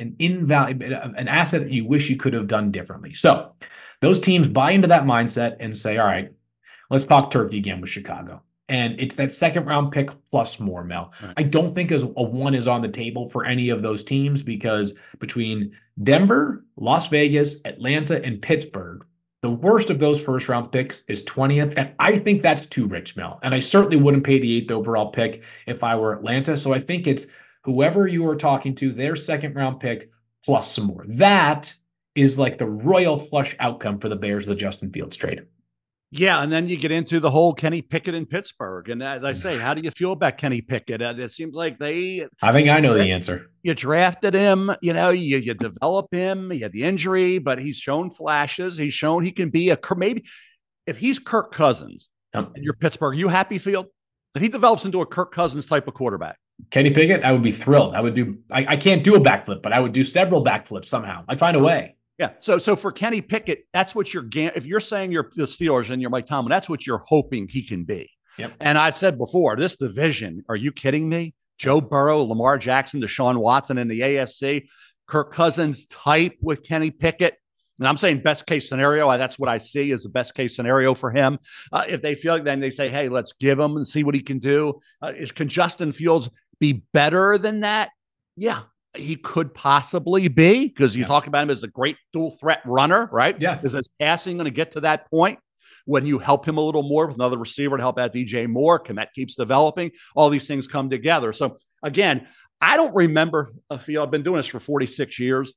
an asset that you wish you could have done differently. So those teams buy into that mindset and say, all right, let's talk turkey again with Chicago. And it's that 2nd round pick plus more, Mel. Right. I don't think a 1 is on the table for any of those teams because between Denver, Las Vegas, Atlanta, and Pittsburgh, the worst of those 1st round picks is 20th. And I think that's too rich, Mel. And I certainly wouldn't pay the 8th overall pick if I were Atlanta. So I think it's whoever you are talking to, their 2nd round pick plus some more. That is like the royal flush outcome for the Bears of the Justin Fields trade. Yeah, and then you get into the whole Kenny Pickett in Pittsburgh. And as I say, how do you feel about Kenny Pickett? It seems like I think I know the answer. You drafted him, you develop him, he had the injury, but he's shown flashes. He's shown he can be maybe if he's Kirk Cousins and you're Pittsburgh, you happy, Field? If he develops into a Kirk Cousins type of quarterback. Kenny Pickett, I would be thrilled. I can't do a backflip, but I would do several backflips somehow. I'd find a way. Yeah. So for Kenny Pickett, that's what if you're saying you're the Steelers and you're Mike Tomlin, that's what you're hoping he can be. Yep. And I've said before, this division, are you kidding me? Joe Burrow, Lamar Jackson, Deshaun Watson in the AFC, Kirk Cousins type with Kenny Pickett. And I'm saying best case scenario. That's what I see as the best case scenario for him. If they feel like then they say, hey, let's give him and see what he can do. Can Justin Fields be better than that? Yeah. He could possibly be because you talk about him as a great dual threat runner, right? Yeah. Is his passing going to get to that point When you help him a little more with another receiver to help out DJ Moore, Kmet keeps developing, all these things come together. So again, I don't remember a field. I've been doing this for 46 years.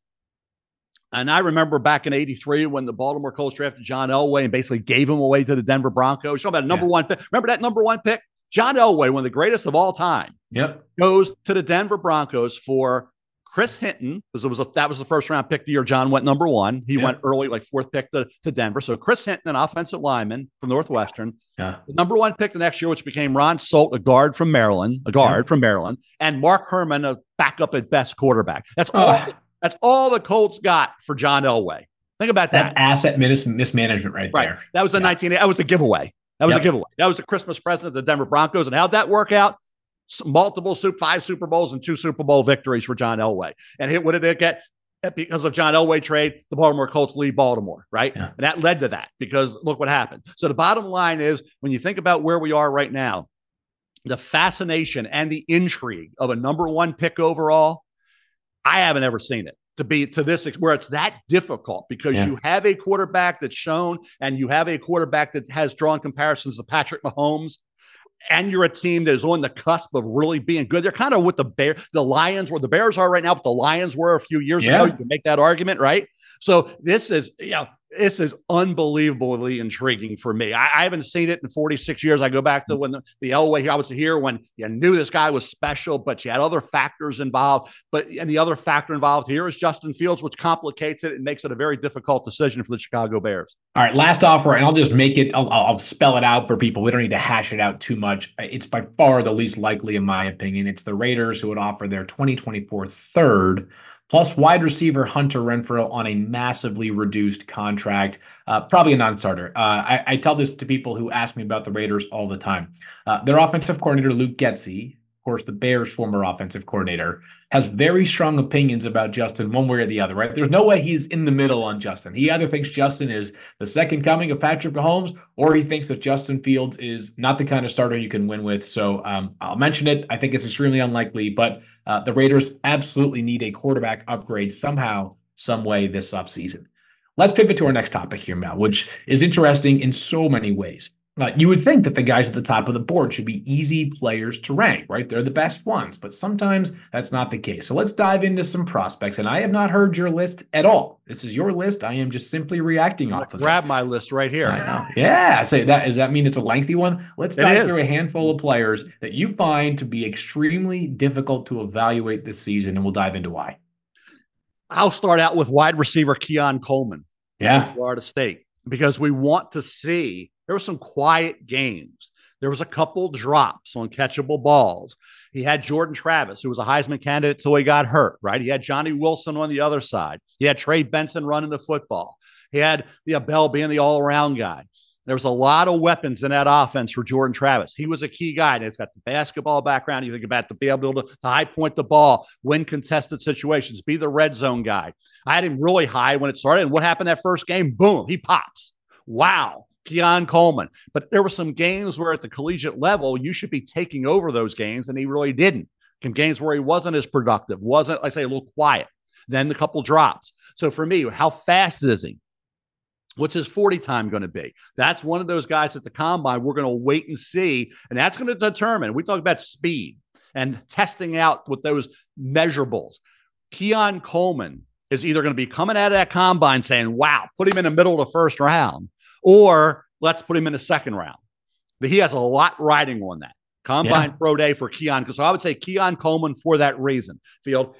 And I remember back in 83 when the Baltimore Colts drafted John Elway and basically gave him away to the Denver Broncos. Talking about a number one pick. Remember that number one pick? John Elway, one of the greatest of all time, goes to the Denver Broncos for Chris Hinton, because that was the first round pick the year John went number one. He went early, like fourth pick to Denver. So Chris Hinton, an offensive lineman from Northwestern, the number one pick the next year, which became Ron Solt, a guard from Maryland, and Mark Herman, a backup at best quarterback. That's all the Colts got for John Elway. Think about that. That's asset mismanagement right there. That was that was a giveaway. That was a giveaway. That was a Christmas present of the Denver Broncos. And how'd that work out? Multiple 5 Super Bowls and 2 Super Bowl victories for John Elway. And what did it get? Because of John Elway trade, the Baltimore Colts leave Baltimore, right? And that led to that, because look what happened. So the bottom line is, when you think about where we are right now, the fascination and the intrigue of a number one pick overall, I haven't ever seen it to be to this, where it's that difficult, because you have a quarterback that's shown, and you have a quarterback that has drawn comparisons to Patrick Mahomes, and you're a team that is on the cusp of really being good. They're kind of with the Lions, where the Bears are right now, but the Lions were a few years ago. You can make that argument, right? So this is unbelievably intriguing for me. I haven't seen it in 46 years. I go back to when the Elway, I was here when you knew this guy was special, but you had other factors involved. And the other factor involved here is Justin Fields, which complicates it and makes it a very difficult decision for the Chicago Bears. All right, last offer, and I'll just make it, I'll spell it out for people. We don't need to hash it out too much. It's by far the least likely, in my opinion. It's the Raiders who would offer their 2024 third plus wide receiver Hunter Renfrow on a massively reduced contract, probably a non-starter. I tell this to people who ask me about the Raiders all the time. Their offensive coordinator, Luke Getsy, of course, the Bears' former offensive coordinator, has very strong opinions about Justin one way or the other, right? There's no way he's in the middle on Justin. He either thinks Justin is the second coming of Patrick Mahomes, or he thinks that Justin Fields is not the kind of starter you can win with. So I'll mention it. I think it's extremely unlikely, but the Raiders absolutely need a quarterback upgrade somehow, some way this offseason. Let's pivot to our next topic here, Mel, which is interesting in so many ways. You would think that the guys at the top of the board should be easy players to rank, right? They're the best ones, but sometimes that's not the case. So let's dive into some prospects. And I have not heard your list at all. This is your list. I am just simply reacting off of it. Grab my list right here. I know. Yeah. So does that mean it's a lengthy one? Let's dive through a handful of players that you find to be extremely difficult to evaluate this season, and we'll dive into why. I'll start out with wide receiver Keon Coleman. Florida State, because we want to see. There were some quiet games. There was a couple drops on catchable balls. He had Jordan Travis, who was a Heisman candidate until he got hurt, right? He had Johnny Wilson on the other side. He had Trey Benson running the football. He had Bell being the all-around guy. There was a lot of weapons in that offense for Jordan Travis. He was a key guy, and it's got the basketball background. You think about to be able to high point the ball, win contested situations, be the red zone guy. I had him really high when it started, and what happened that first game? Boom, he pops. Wow. Keon Coleman. But there were some games where at the collegiate level, you should be taking over those games, and he really didn't. Some games where he wasn't as productive, wasn't, I say, a little quiet. Then the couple drops. So for me, how fast is he? What's his 40 time going to be? That's one of those guys at the combine we're going to wait and see, and that's going to determine. We talk about speed and testing out with those measurables. Keon Coleman is either going to be coming out of that combine saying, wow, put him in the middle of the first round, or let's put him in the second round. But he has a lot riding on that. Combine Pro Day for Keon. So I would say Keon Coleman for that reason. Field,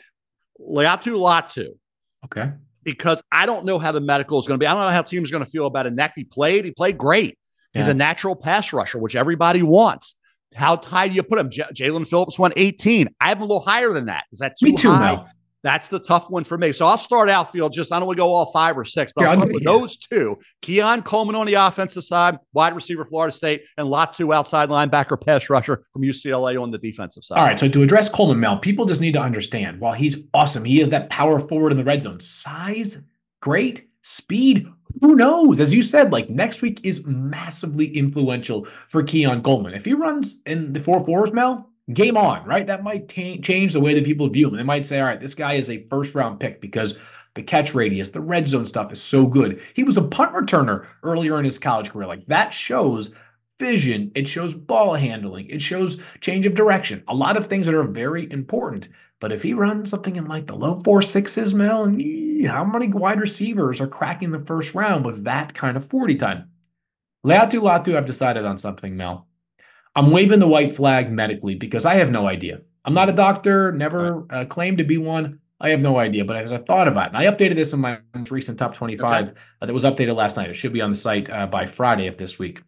Latu. Okay. Because I don't know how the medical is going to be. I don't know how teams are going to feel about a neck. He played great. He's a natural pass rusher, which everybody wants. How high do you put him? Jalen Phillips won 18. I have him a little higher than that. Is that too high? Me too, Mel. That's the tough one for me. So I'll start out, Field. I don't want to go all 5 or 6, but I'll start with those two. Keon Coleman on the offensive side, wide receiver, Florida State, and Latu outside linebacker, pass rusher from UCLA on the defensive side. All right, so to address Coleman, Mel, people just need to understand, while he's awesome, he is that power forward in the red zone. Size, great. Speed, who knows? As you said, next week is massively influential for Keon Coleman. If he runs in the 4.4s, Mel, game on, right? That might change the way that people view him. They might say, all right, this guy is a first-round pick because The catch radius, the red zone stuff is so good. He was a punt returner earlier in his college career. Like, that shows vision. It shows ball handling. It shows change of direction. A lot of things that are very important. But if he runs something in like the low 4.6s, Mel, and how many wide receivers are cracking the first round with that kind of 40 time? Laiatu Latu, I've decided on something, Mel. I'm waving the white flag medically because I have no idea. I'm not a doctor, never claimed to be one. I have no idea, but as I thought about it, and I updated this in my most recent top 25 that was updated last night. It should be on the site by Friday of this week.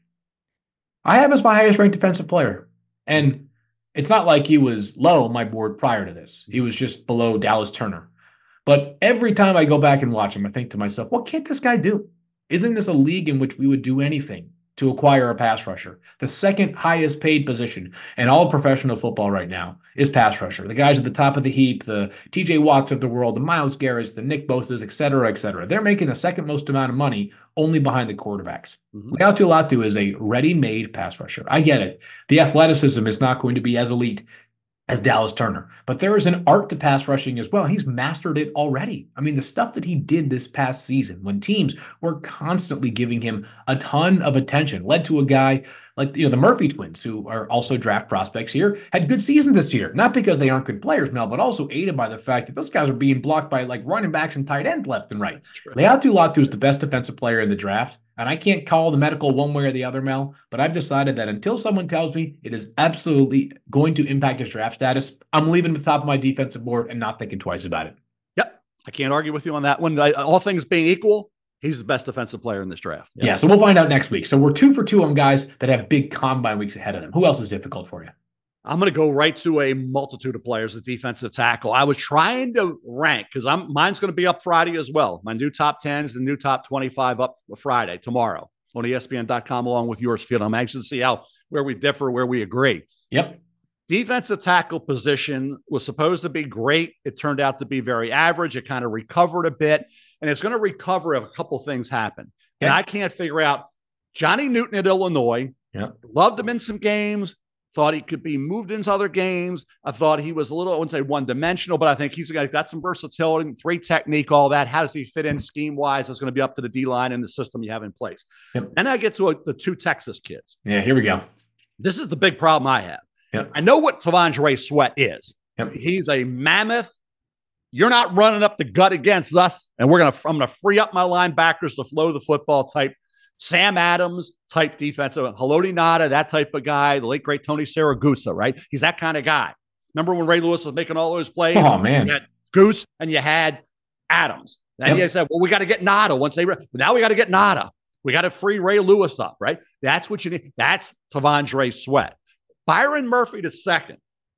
I have as my highest ranked defensive player. And it's not like he was low on my board prior to this. He was just below Dallas Turner. But every time I go back and watch him, I think to myself, what can't this guy do? Isn't this a league in which we would do anything to acquire a pass rusher? The second highest paid position in all professional football right now is pass rusher. The guys at the top of the heap, the TJ Watts of the world, the Myles Garretts, the Nick Bosas, et cetera, et cetera. They're making the second most amount of money only behind the quarterbacks. Laiatu Latu is a ready-made pass rusher. I get it. The athleticism is not going to be as elite as Dallas Turner. But there is an art to pass rushing as well. He's mastered it already. I mean, the stuff that he did this past season when teams were constantly giving him a ton of attention led to a guy like, the Murphy twins, who are also draft prospects here, had good seasons this year. Not because they aren't good players, Mel, but also aided by the fact that those guys are being blocked by like running backs and tight ends left and right. Laiatu Latu is the best defensive player in the draft. And I can't call the medical one way or the other, Mel, but I've decided that until someone tells me it is absolutely going to impact his draft status, I'm leaving the top of my defensive board and not thinking twice about it. Yep. I can't argue with you on that one. All things being equal, he's the best defensive player in this draft. Yep. Yeah, so we'll find out next week. So we're 2 for 2 on guys that have big combine weeks ahead of them. Who else is difficult for you? I'm going to go right to a multitude of players at defensive tackle. I was trying to rank because mine's going to be up Friday as well. My new top 10s, the new top 25 up Friday, tomorrow on ESPN.com, along with yours, Field. I'm anxious to see where we differ, where we agree. Yep. Defensive tackle position was supposed to be great. It turned out to be very average. It kind of recovered a bit, and it's going to recover if a couple things happen. Okay. And I can't figure out Johnny Newton at Illinois. Yep. Loved him in some games. Thought he could be moved into other games. I thought he was a little, I wouldn't say one-dimensional, but I think he's a guy got some versatility, great technique, all that. How does he fit in scheme-wise? It's going to be up to the D-line and the system you have in place. Yep. Then I get to the 2 Texas kids. Yeah, here we go. This is the big problem I have. Yep. I know what T'Vondre Sweat is. Yep. He's a mammoth. You're not running up the gut against us, and I'm going to free up my linebackers to flow the football type. Sam Adams type defensive, Haloti Ngata, that type of guy, the late great Tony Siragusa, right? He's that kind of guy. Remember when Ray Lewis was making all those plays? Oh, man. You had Goose and you had Adams. Then you said, well, we got to get Ngata once they – now we got to get Ngata. We got to free Ray Lewis up, right? That's what you need. That's T'Vondre Sweat. Byron Murphy II,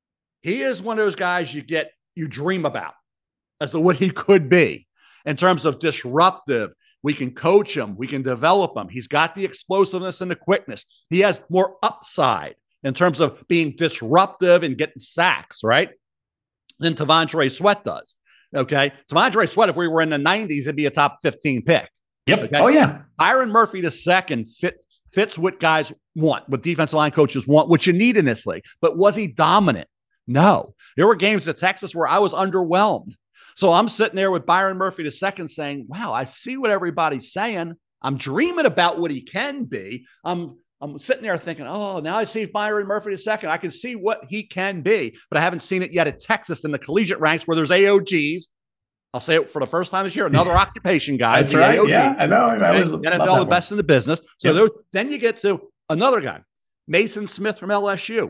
he is one of those guys you dream about as to what he could be in terms of disruptive. We can coach him. We can develop him. He's got the explosiveness and the quickness. He has more upside in terms of being disruptive and getting sacks, right? Than T'Vondre Sweat does. Okay. T'Vondre Sweat, if we were in the 90s, it'd be a top 15 pick. Yep. Okay? Oh, yeah. Byron Murphy II fits what guys want, what defensive line coaches want, what you need in this league. But was he dominant? No. There were games at Texas where I was underwhelmed. So I'm sitting there with Byron Murphy II saying, wow, I see what everybody's saying. I'm dreaming about what he can be. I'm sitting there thinking, oh, now I see Byron Murphy II. I can see what he can be, but I haven't seen it yet at Texas in the collegiate ranks where there's AOGs. I'll say it for the first time this year, another occupation guy. That's right. AOG. Yeah, I know. NFL, the best in the business. So then you get to another guy, Mason Smith from LSU.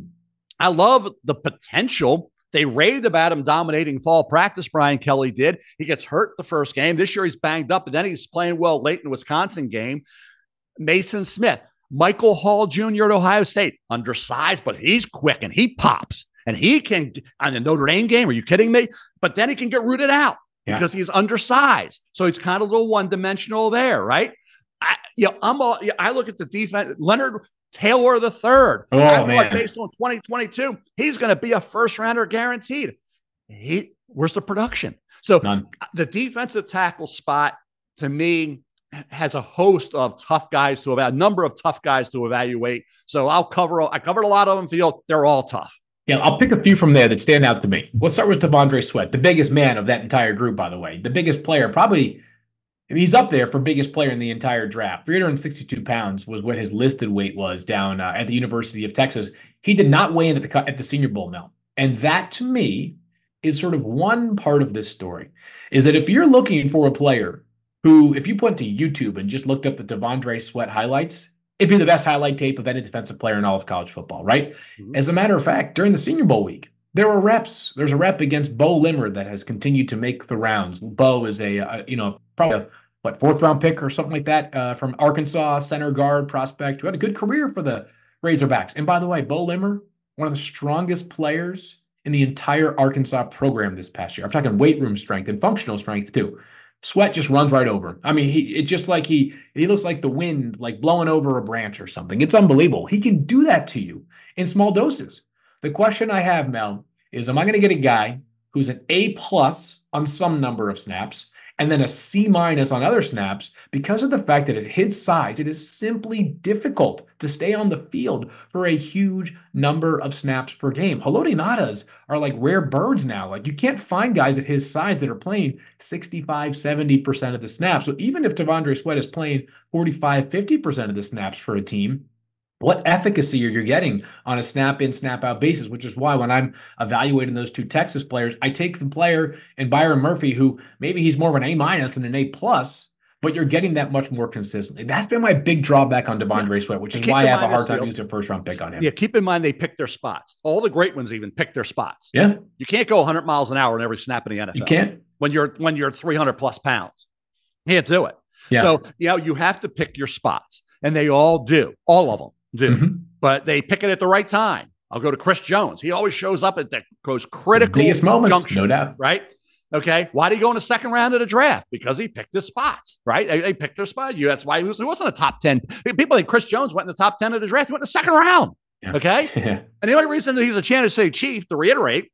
I love the potential. They raved about him dominating fall practice. Brian Kelly did. He gets hurt the first game. This year he's banged up, and then he's playing well late in the Wisconsin game. Mason Smith, Michael Hall Jr. at Ohio State, undersized, but he's quick and he pops. And he can, on the Notre Dame game, are you kidding me? But then he can get rooted out because he's undersized. So he's kind of a little one-dimensional there, right? I look at the defense. Leonard Taylor III. Oh, man. Based on 2022, he's going to be a first-rounder guaranteed. Where's the production? So the defensive tackle spot, to me, has a host of tough guys to evaluate, a number of tough guys to evaluate. So I covered a lot of them. They're all tough. Yeah, I'll pick a few from there that stand out to me. Let's start with T'Vondre Sweat, the biggest man of that entire group, by the way. The biggest player, probably, I mean, he's up there for biggest player in the entire draft. 362 pounds was what his listed weight was down at the University of Texas. He did not weigh in at the Senior Bowl, Mel. And that, to me, is sort of one part of this story, is that if you're looking for a player who, if you went to YouTube and just looked up the T'Vondre Sweat highlights, it'd be the best highlight tape of any defensive player in all of college football, right? Mm-hmm. As a matter of fact, during the Senior Bowl week, there were reps. There's a rep against Bo Limmer that has continued to make the rounds. Bo is probably a fourth-round pick or something like that from Arkansas, center guard prospect who had a good career for the Razorbacks. And by the way, Bo Limmer, one of the strongest players in the entire Arkansas program this past year. I'm talking weight room strength and functional strength too. Sweat just runs right over him. I mean, he looks like the wind, like blowing over a branch or something. It's unbelievable. He can do that to you in small doses. The question I have, Mel, is am I going to get a guy who's an A+ on some number of snaps and then a C- on other snaps because of the fact that at his size, it is simply difficult to stay on the field for a huge number of snaps per game. Haloti Ngata's are like rare birds now. Like you can't find guys at his size that are playing 65, 70% of the snaps. So even if T'Vondre Sweat is playing 45, 50% of the snaps for a team, what efficacy are you getting on a snap-in, snap-out basis, which is why when I'm evaluating those two Texas players, I take the player in Byron Murphy, who maybe he's more of an A- than an A+, but you're getting that much more consistently. That's been my big drawback on T'Vondre Sweat, which is why I have a hard time using a first-round pick on him. Yeah, keep in mind they pick their spots. All the great ones even pick their spots. Yeah. You can't go 100 miles an hour in every snap in the NFL. You can't. When you're 300-plus pounds. You can't do it. Yeah. So, you have to pick your spots, and they all do. All of them do. Mm-hmm. But they pick it at the right time. I'll go to Chris Jones. He always shows up at the most critical biggest moments, junction, no doubt. Right? Okay. Why did he go in the second round of the draft? Because he picked his spots, right? They picked their spot. That's why he wasn't a top 10. People think Chris Jones went in the top 10 of the draft. He went in the second round. Yeah. Okay. Yeah. And the only reason that he's a Kansas City Chief, to reiterate,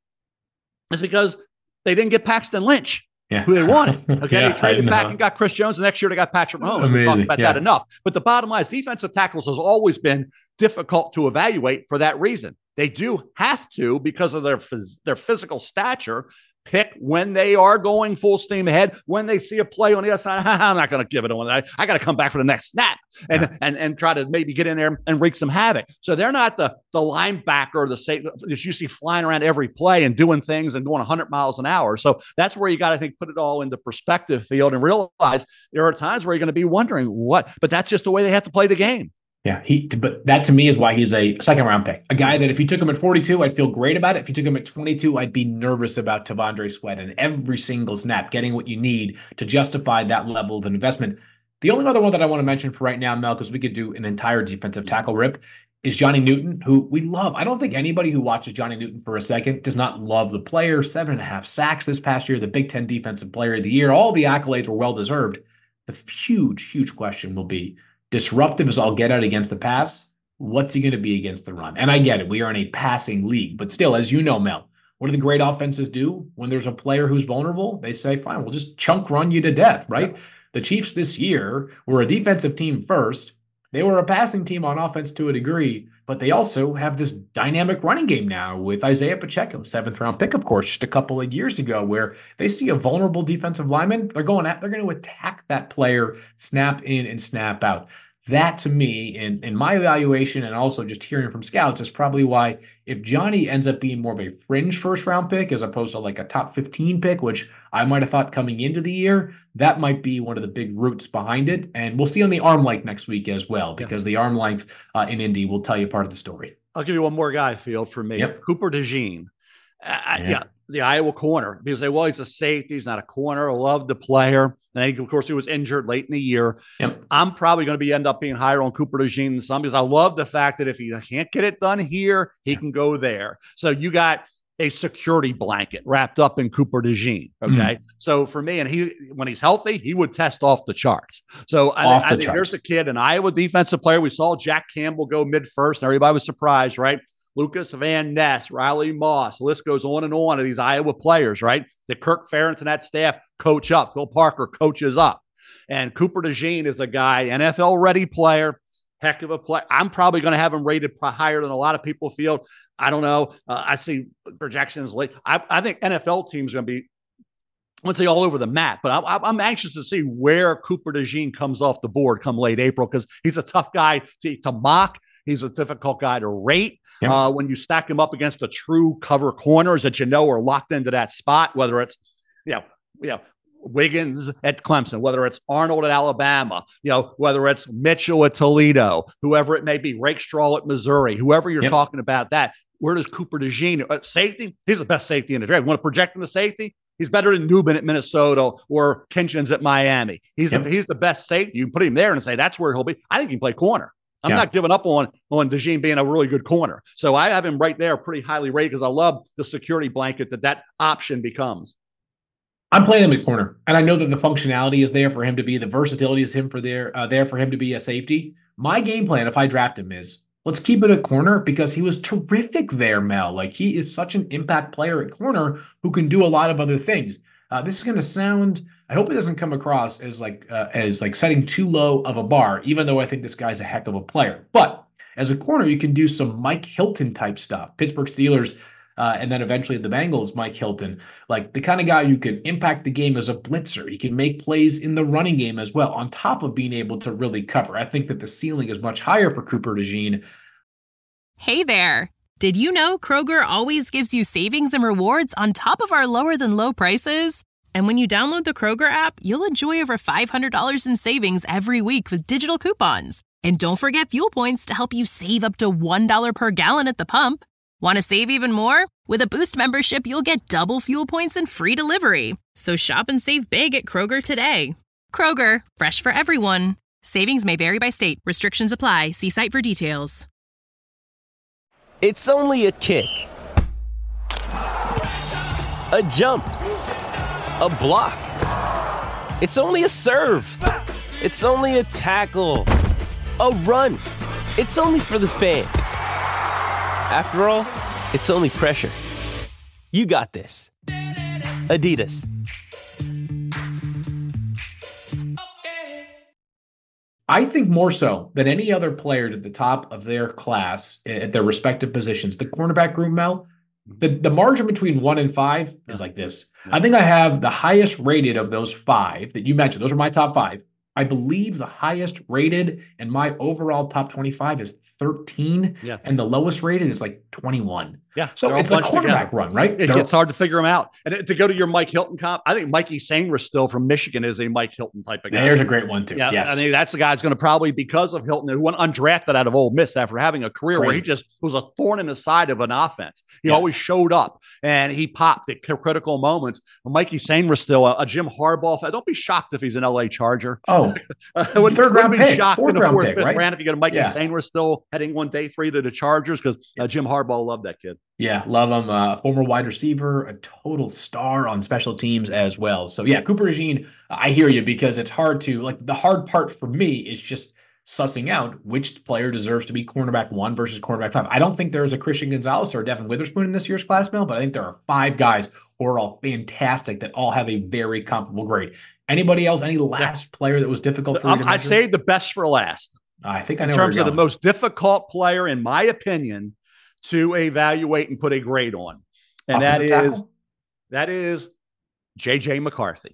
is because they didn't get Paxton Lynch. Yeah. Who they wanted. Okay. They traded back and got Chris Jones. The next year they got Patrick Mahomes. Amazing. We talked about that enough. But the bottom line is defensive tackles has always been difficult to evaluate for that reason. They do have to, because of their physical stature, pick when they are going full steam ahead. When they see a play on the other side, I'm not going to give it one. I got to come back for the next snap and try to maybe get in there and wreak some havoc. So they're not the linebacker that you see flying around every play and doing things and going 100 miles an hour. So that's where you got to put it all into perspective, Field, and realize there are times where you're going to be wondering what, but that's just the way they have to play the game. Yeah, but that to me is why he's a second round pick. A guy that if you took him at 42, I'd feel great about it. If you took him at 22, I'd be nervous about T'Vondre Sweat and every single snap, getting what you need to justify that level of investment. The only other one that I want to mention for right now, Mel, because we could do an entire defensive tackle rip, is Johnny Newton, who we love. I don't think anybody who watches Johnny Newton for a second does not love the player. 7.5 sacks this past year, the Big Ten Defensive Player of the Year. All the accolades were well-deserved. The huge, huge question will be, disruptive as all get out against the pass, what's he going to be against the run? And I get it. We are in a passing league. But still, as you know, Mel, what do the great offenses do when there's a player who's vulnerable? They say, fine, we'll just chunk run you to death, right? Yeah. The Chiefs this year were a defensive team first. They were a passing team on offense to a degree, but they also have this dynamic running game now with Isaiah Pacheco, 7th-round pick, of course, just a couple of years ago, where they see a vulnerable defensive lineman. They're going to attack that player, snap in and snap out. That, to me, in my evaluation and also just hearing from scouts, is probably why if Johnny ends up being more of a fringe first-round pick as opposed to like a top 15 pick, which I might have thought coming into the year, that might be one of the big roots behind it. And we'll see on the arm length next week as well, because the arm length in Indy will tell you part of the story. I'll give you one more guy, Field, for me. Yep. Cooper DeJean. The Iowa corner. People say, well, he's a safety. He's not a corner. I love the player. And of course, he was injured late in the year. Yep. I'm probably going to end up being higher on Cooper DeJean than some, because I love the fact that if he can't get it done here, he can go there. So you got a security blanket wrapped up in Cooper DeJean. Okay. So for me, and when he's healthy, he would test off the charts. So I think here's a kid, an Iowa defensive player. We saw Jack Campbell go mid-first, and everybody was surprised, right? Lucas Van Ness, Riley Moss, the list goes on and on of these Iowa players, right? That Kirk Ferentz and that staff coach up. Phil Parker coaches up. And Cooper DeJean is a guy, NFL-ready player, heck of a play. I'm probably going to have him rated higher than a lot of people feel. I don't know. I see projections late. I think NFL teams are going to be, let's say, all over the map, but I'm anxious to see where Cooper DeJean comes off the board come late April, because he's a tough guy to mock. He's a difficult guy to rate. Yep. When you stack him up against the true cover corners that are locked into that spot, whether it's, Wiggins at Clemson, whether it's Arnold at Alabama, whether it's Mitchell at Toledo, whoever it may be, Rakestraw at Missouri, whoever you're talking about that. Where does Cooper DeJean, safety? He's the best safety in the draft. You want to project him to safety? He's better than Newman at Minnesota or Kinchins at Miami. He's the best safety. You can put him there and say that's where he'll be. I think he can play corner. I'm not giving up on DeJean being a really good corner. So I have him right there pretty highly rated because I love the security blanket that option becomes. I'm playing him at corner, and I know that the functionality is there for him to be, the versatility is there for him to be a safety. My game plan, if I draft him, is let's keep it at corner because he was terrific there, Mel. Like, he is such an impact player at corner who can do a lot of other things. This is going to sound, I hope it doesn't come across as like setting too low of a bar, even though I think this guy's a heck of a player. But as a corner, you can do some Mike Hilton type stuff. Pittsburgh Steelers, and then eventually the Bengals, Mike Hilton, like the kind of guy who can impact the game as a blitzer. He can make plays in the running game as well, on top of being able to really cover. I think that the ceiling is much higher for Cooper DeJean. Hey there. Did you know Kroger always gives you savings and rewards on top of our lower than low prices? And when you download the Kroger app, you'll enjoy over $500 in savings every week with digital coupons. And don't forget fuel points to help you save up to $1 per gallon at the pump. Want to save even more? With a Boost membership, you'll get double fuel points and free delivery. So shop and save big at Kroger today. Kroger, fresh for everyone. Savings may vary by state. Restrictions apply. See site for details. It's only a kick, a jump, a block. It's only a serve. It's only a tackle, a run. It's only for the fans. After all, it's only pressure. You got this. Adidas. I think more so than any other player at the top of their class at their respective positions, the cornerback group, Mel, the margin between 1 and 5 is like this. I think I have the highest rated of those 5 that you mentioned. Those are my top 5. I believe the highest rated in my overall top 25 is 13, and the lowest rated is like 21. Yeah, so it's a quarterback run, right? It's hard to figure them out. And to go to your Mike Hilton comp, I think Mikey Sainristil still from Michigan is a Mike Hilton type of guy. There's a great one too. Yeah, yes. I mean that's the guy that's going to probably, because of Hilton, who went undrafted out of Ole Miss after having a career where he just was a thorn in the side of an offense. He always showed up and he popped at critical moments. Mikey Sainristil still a Jim Harbaugh. Don't be shocked if he's an LA Charger. Oh, third round pick, fourth round pick, right? Round if you get a Mikey Sainristil still heading one day 3 to the Chargers, because Jim Harbaugh loved that kid. Yeah, love him. Former wide receiver, a total star on special teams as well. So yeah, Cooper DeJean, I hear you, because it's hard to, like, the hard part for me is just sussing out which player deserves to be cornerback 1 versus cornerback 5. I don't think there's a Christian Gonzalez or a Devin Witherspoon in this year's class, Mel, but I think there are 5 guys who are all fantastic that all have a very comparable grade. Anybody else? Any last player that was difficult for you to I'd say the best for last. I think I know in terms of the most difficult player, in my opinion, to evaluate and put a grade on. And that is JJ McCarthy.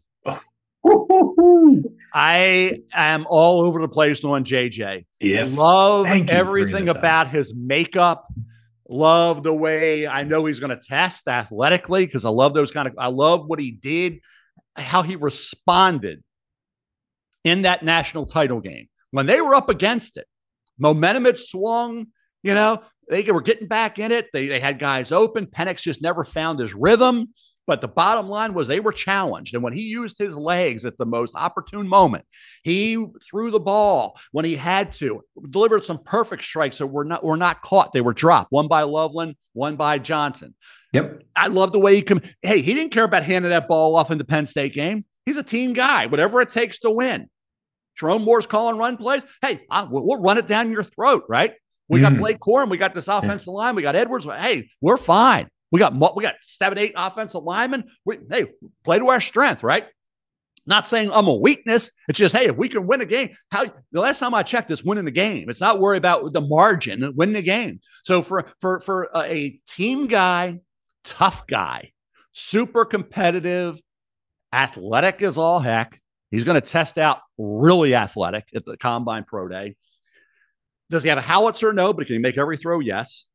I am all over the place on JJ. Yes. Love everything about his makeup. Love the way I know he's going to test athletically, because I love I love what he did, how he responded in that national title game. When they were up against it, momentum had swung, they were getting back in it. They had guys open. Penix just never found his rhythm. But the bottom line was they were challenged. And when he used his legs at the most opportune moment, he threw the ball when he had to, delivered some perfect strikes that were not caught. They were dropped. One by Loveland, one by Johnson. Yep. I love the way he didn't care about handing that ball off in the Penn State game. He's a team guy, whatever it takes to win. Jerome Moore's calling run plays. Hey, we'll run it down your throat, right? We got Blake Corum. We got this offensive line. We got Edwards. Hey, we're fine. We got 7, 8 offensive linemen. Play to our strength, right? Not saying I'm a weakness. It's just, hey, if we can win a game, the last time I checked, it's winning the game. It's not worry about the margin, winning the game. So for a team guy, tough guy, super competitive, athletic as all heck. He's going to test out really athletic at the Combine Pro Day. Does he have a howitzer? No, but can he make every throw? Yes.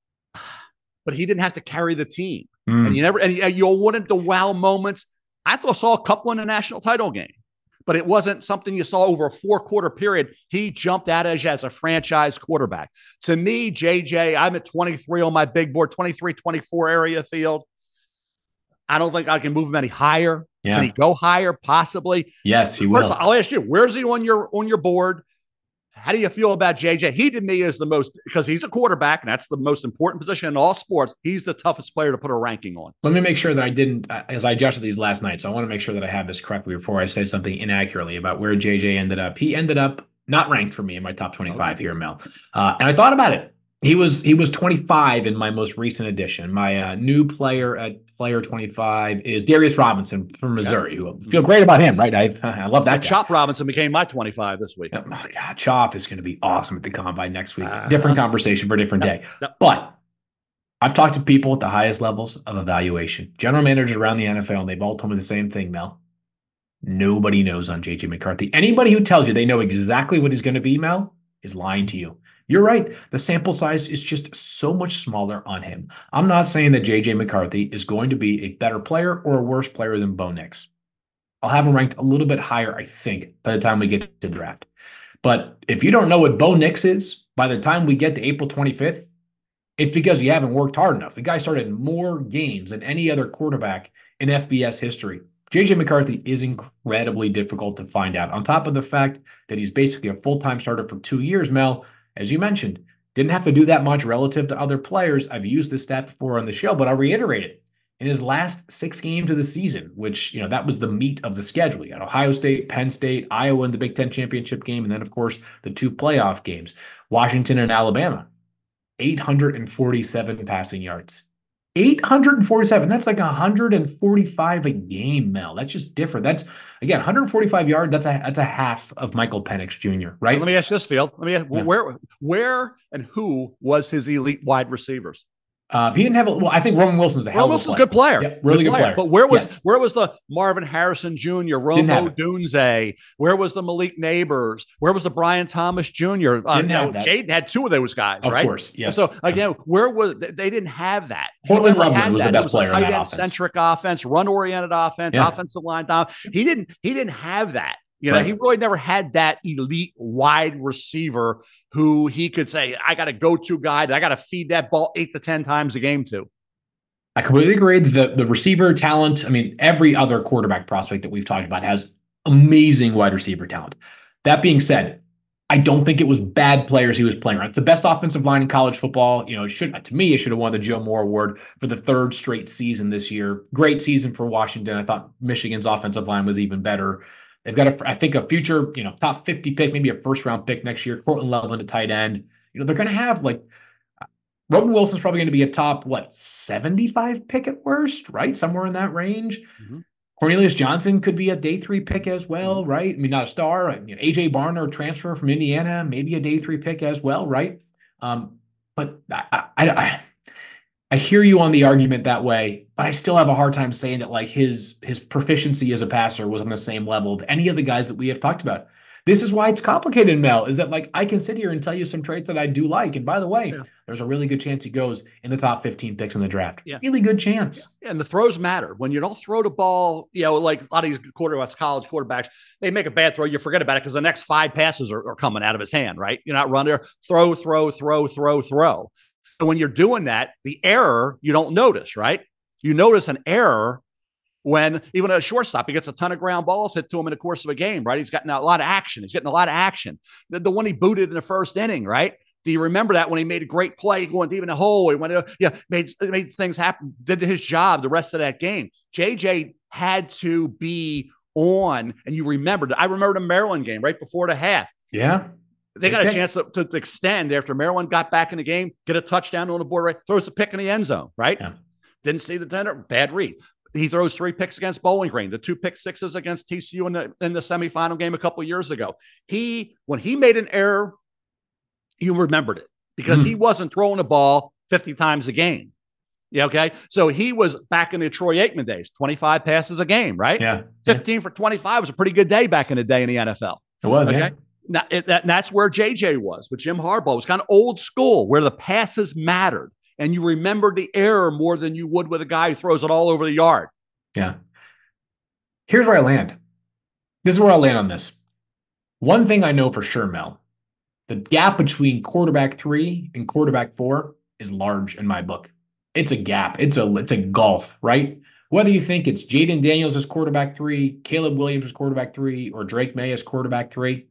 But he didn't have to carry the team. And you wanted the wow moments. I saw a couple in the national title game, but it wasn't something you saw over a 4-quarter period. He jumped out as a franchise quarterback. To me, JJ, I'm at 23 on my big board, 23, 24 area field. I don't think I can move him any higher. Yeah. Can he go higher? Possibly. Yes, he will. I'll ask you, where's he on your board? How do you feel about JJ? He, to me, is the most, because he's a quarterback, and that's the most important position in all sports. He's the toughest player to put a ranking on. Let me make sure that I didn't, as I adjusted these last night, so I want to make sure that I have this correctly before I say something inaccurately about where JJ ended up. He ended up not ranked for me in my top 25 here, Mel. And I thought about it. He was 25 in my most recent edition. My new player at player 25 is Darius Robinson from Missouri. Who feel great about him, right? I love that. Chop Robinson became my 25 this week. Oh my God, Chop is going to be awesome at the Combine next week. Different conversation for a different day. But I've talked to people at the highest levels of evaluation, general managers around the NFL, and they've all told me the same thing, Mel. Nobody knows on JJ McCarthy. Anybody who tells you they know exactly what he's going to be, Mel, is lying to you. You're right. The sample size is just so much smaller on him. I'm not saying that JJ McCarthy is going to be a better player or a worse player than Bo Nix. I'll have him ranked a little bit higher, I think, by the time we get to draft. But if you don't know what Bo Nix is by the time we get to April 25th, it's because you haven't worked hard enough. The guy started more games than any other quarterback in FBS history. JJ McCarthy is incredibly difficult to find out. On top of the fact that he's basically a full-time starter for 2 years, Mel, as you mentioned, didn't have to do that much relative to other players. I've used this stat before on the show, but I'll reiterate it. In his last 6 games of the season, which, that was the meat of the schedule. You had Ohio State, Penn State, Iowa in the Big Ten championship game, and then, of course, the 2 playoff games, Washington and Alabama. 847 passing yards. 847. That's like 145 a game, Mel. That's just different. That's, again, 145 yards. That's a half of Michael Penix Jr., right? Let me ask this, Field. Where and who was his elite wide receivers? He didn't have I think Roman Wilson's a hell of a player. Wilson's a good player. Yep, really good player. But where was the Marvin Harrison Jr., Romo Dunze? Where was the Malik Neighbors? Where was the Brian Thomas Jr.? Jaden had 2 of those guys, right? Of course, yes. So, again, they didn't have that. Portland Loveland was the best player in that offense. Tight end-centric offense, run-oriented offense, offensive line down. He didn't have that. He really never had that elite wide receiver who he could say, I got a go-to guy that I got to feed that ball 8 to 10 times a game to. I completely agree. The receiver talent, every other quarterback prospect that we've talked about has amazing wide receiver talent. That being said, I don't think it was bad players he was playing around. It's the best offensive line in college football. It should have won the Joe Moore Award for the 3rd straight season this year. Great season for Washington. I thought Michigan's offensive line was even better. They've got, I think, a future, top 50 pick, maybe a first-round pick next year. Portland Loveland at tight end. They're going to have, Roman Wilson's probably going to be a top, 75 pick at worst, right? Somewhere in that range. Mm-hmm. Cornelius Johnson could be a day 3 pick as well, right? Not a star. A.J. Barner, transfer from Indiana, maybe a day 3 pick as well, right? But I hear you on the argument that way, but I still have a hard time saying that his proficiency as a passer was on the same level of any of the guys that we have talked about. This is why it's complicated, Mel, is that I can sit here and tell you some traits that I do like. And by the way, there's a really good chance he goes in the top 15 picks in the draft. Yeah. Really good chance. Yeah. And the throws matter. When you don't throw the ball, like a lot of these quarterbacks, college quarterbacks, they make a bad throw. You forget about it because the next 5 passes are coming out of his hand, right? You're not running there. Throw. And when you're doing that, the error you don't notice, right? You notice an error when even a shortstop, he gets a ton of ground balls hit to him in the course of a game, right? He's gotten a lot of action. The one he booted in the 1st inning, right? Do you remember that when he made a great play going deep in the hole? He went, made things happen, did his job the rest of that game. JJ had to be on, and you remembered. I remember the Maryland game right before the half. Yeah. They got a chance to extend after Maryland got back in the game, get a touchdown on the board, right? Throws the pick in the end zone, right? Yeah. Didn't see the tender, bad read. He throws 3 picks against Bowling Green, the 2 pick sixes against TCU in the semifinal game a couple of years ago. When he made an error, you remembered it because he wasn't throwing the ball 50 times a game. Yeah, okay. So he was back in the Troy Aikman days, 25 passes a game, right? Yeah. 15 for 25 was a pretty good day back in the day in the NFL. It was, okay. Now, that's where JJ was with Jim Harbaugh. It was kind of old school where the passes mattered and you remembered the error more than you would with a guy who throws it all over the yard. Yeah. Here's where I land. This is where I'll land on this. One thing I know for sure, Mel, the gap between quarterback 3 and quarterback 4 is large in my book. It's a gap. It's a gulf, right? Whether you think it's Jaden Daniels as quarterback 3, Caleb Williams as quarterback 3, or Drake May as quarterback 3,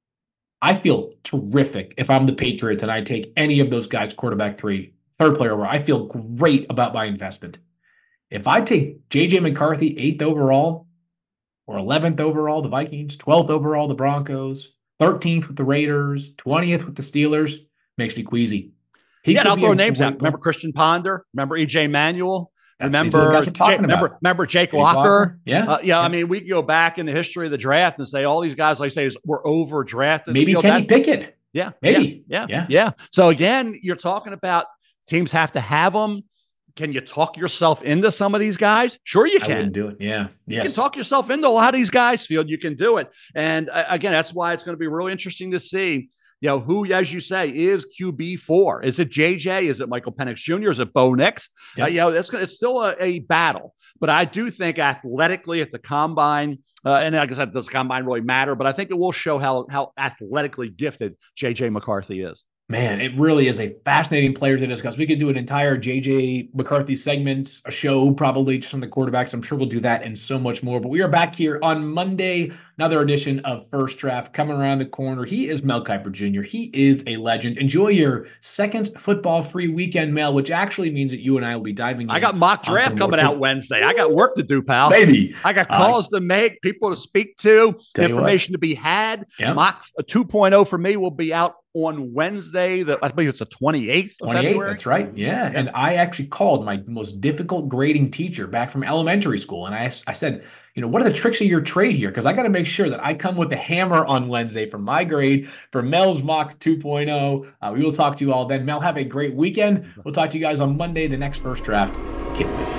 I feel terrific if I'm the Patriots and I take any of those guys quarterback 3, third player over. I feel great about my investment. If I take J.J. McCarthy 8th overall or 11th overall, the Vikings, 12th overall, the Broncos, 13th with the Raiders, 20th with the Steelers, makes me queasy. I'll throw names out. Remember Christian Ponder? Remember E.J. Manuel? Remember Jake Locker? Yeah. I mean, we can go back in the history of the draft and say all these guys, like I say, were overdrafted. Maybe Kenny Pickett. Yeah. Maybe. Yeah. So again, you're talking about teams have to have them. Can you talk yourself into some of these guys? Sure you can. I wouldn't do it. Yeah. Yes. You can talk yourself into a lot of these guys, Field. You can do it. And again, that's why it's going to be really interesting to see, who, as you say, is QB4. Is it JJ? Is it Michael Penix Jr.? Is it Bo Nix? Yep. It's still a battle. But I do think athletically at the combine, and like I said, does the combine really matter? But I think it will show how athletically gifted JJ McCarthy is. Man, it really is a fascinating player to discuss. We could do an entire J.J. McCarthy segment, a show probably just on the quarterbacks. I'm sure we'll do that and so much more. But we are back here on Monday, another edition of First Draft coming around the corner. He is Mel Kiper Jr. He is a legend. Enjoy your second football-free weekend, Mel, which actually means that you and I will be diving in. I got mock draft coming out Wednesday. I got work to do, pal. Baby. I got calls to make, people to speak to, information to be had. Yep. Mock 2.0 for me will be out on Wednesday, I believe it's the 28th of February. That's right. Yeah. And I actually called my most difficult grading teacher back from elementary school. And I said, what are the tricks of your trade here? Because I got to make sure that I come with the hammer on Wednesday for my grade for Mel's mock 2.0. We will talk to you all then. Mel, have a great weekend. We'll talk to you guys on Monday, the next First Draft. Can't wait.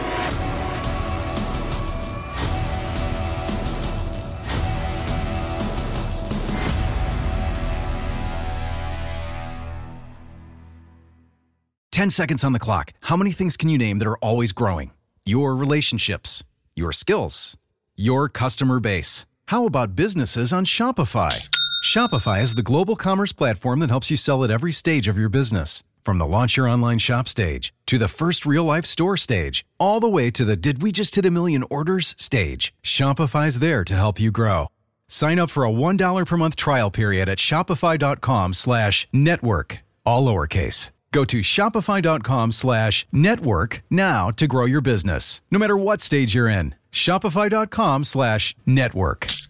Ten seconds on the clock. How many things can you name that are always growing? Your relationships, your skills, your customer base. How about businesses on Shopify? Shopify is the global commerce platform that helps you sell at every stage of your business. From the launch your online shop stage, to the first real-life store stage, all the way to the did we just hit 1 million orders stage. Shopify's there to help you grow. Sign up for a $1 per month trial period at shopify.com/network, all lowercase. Go to shopify.com/network now to grow your business, no matter what stage you're in. Shopify.com/network.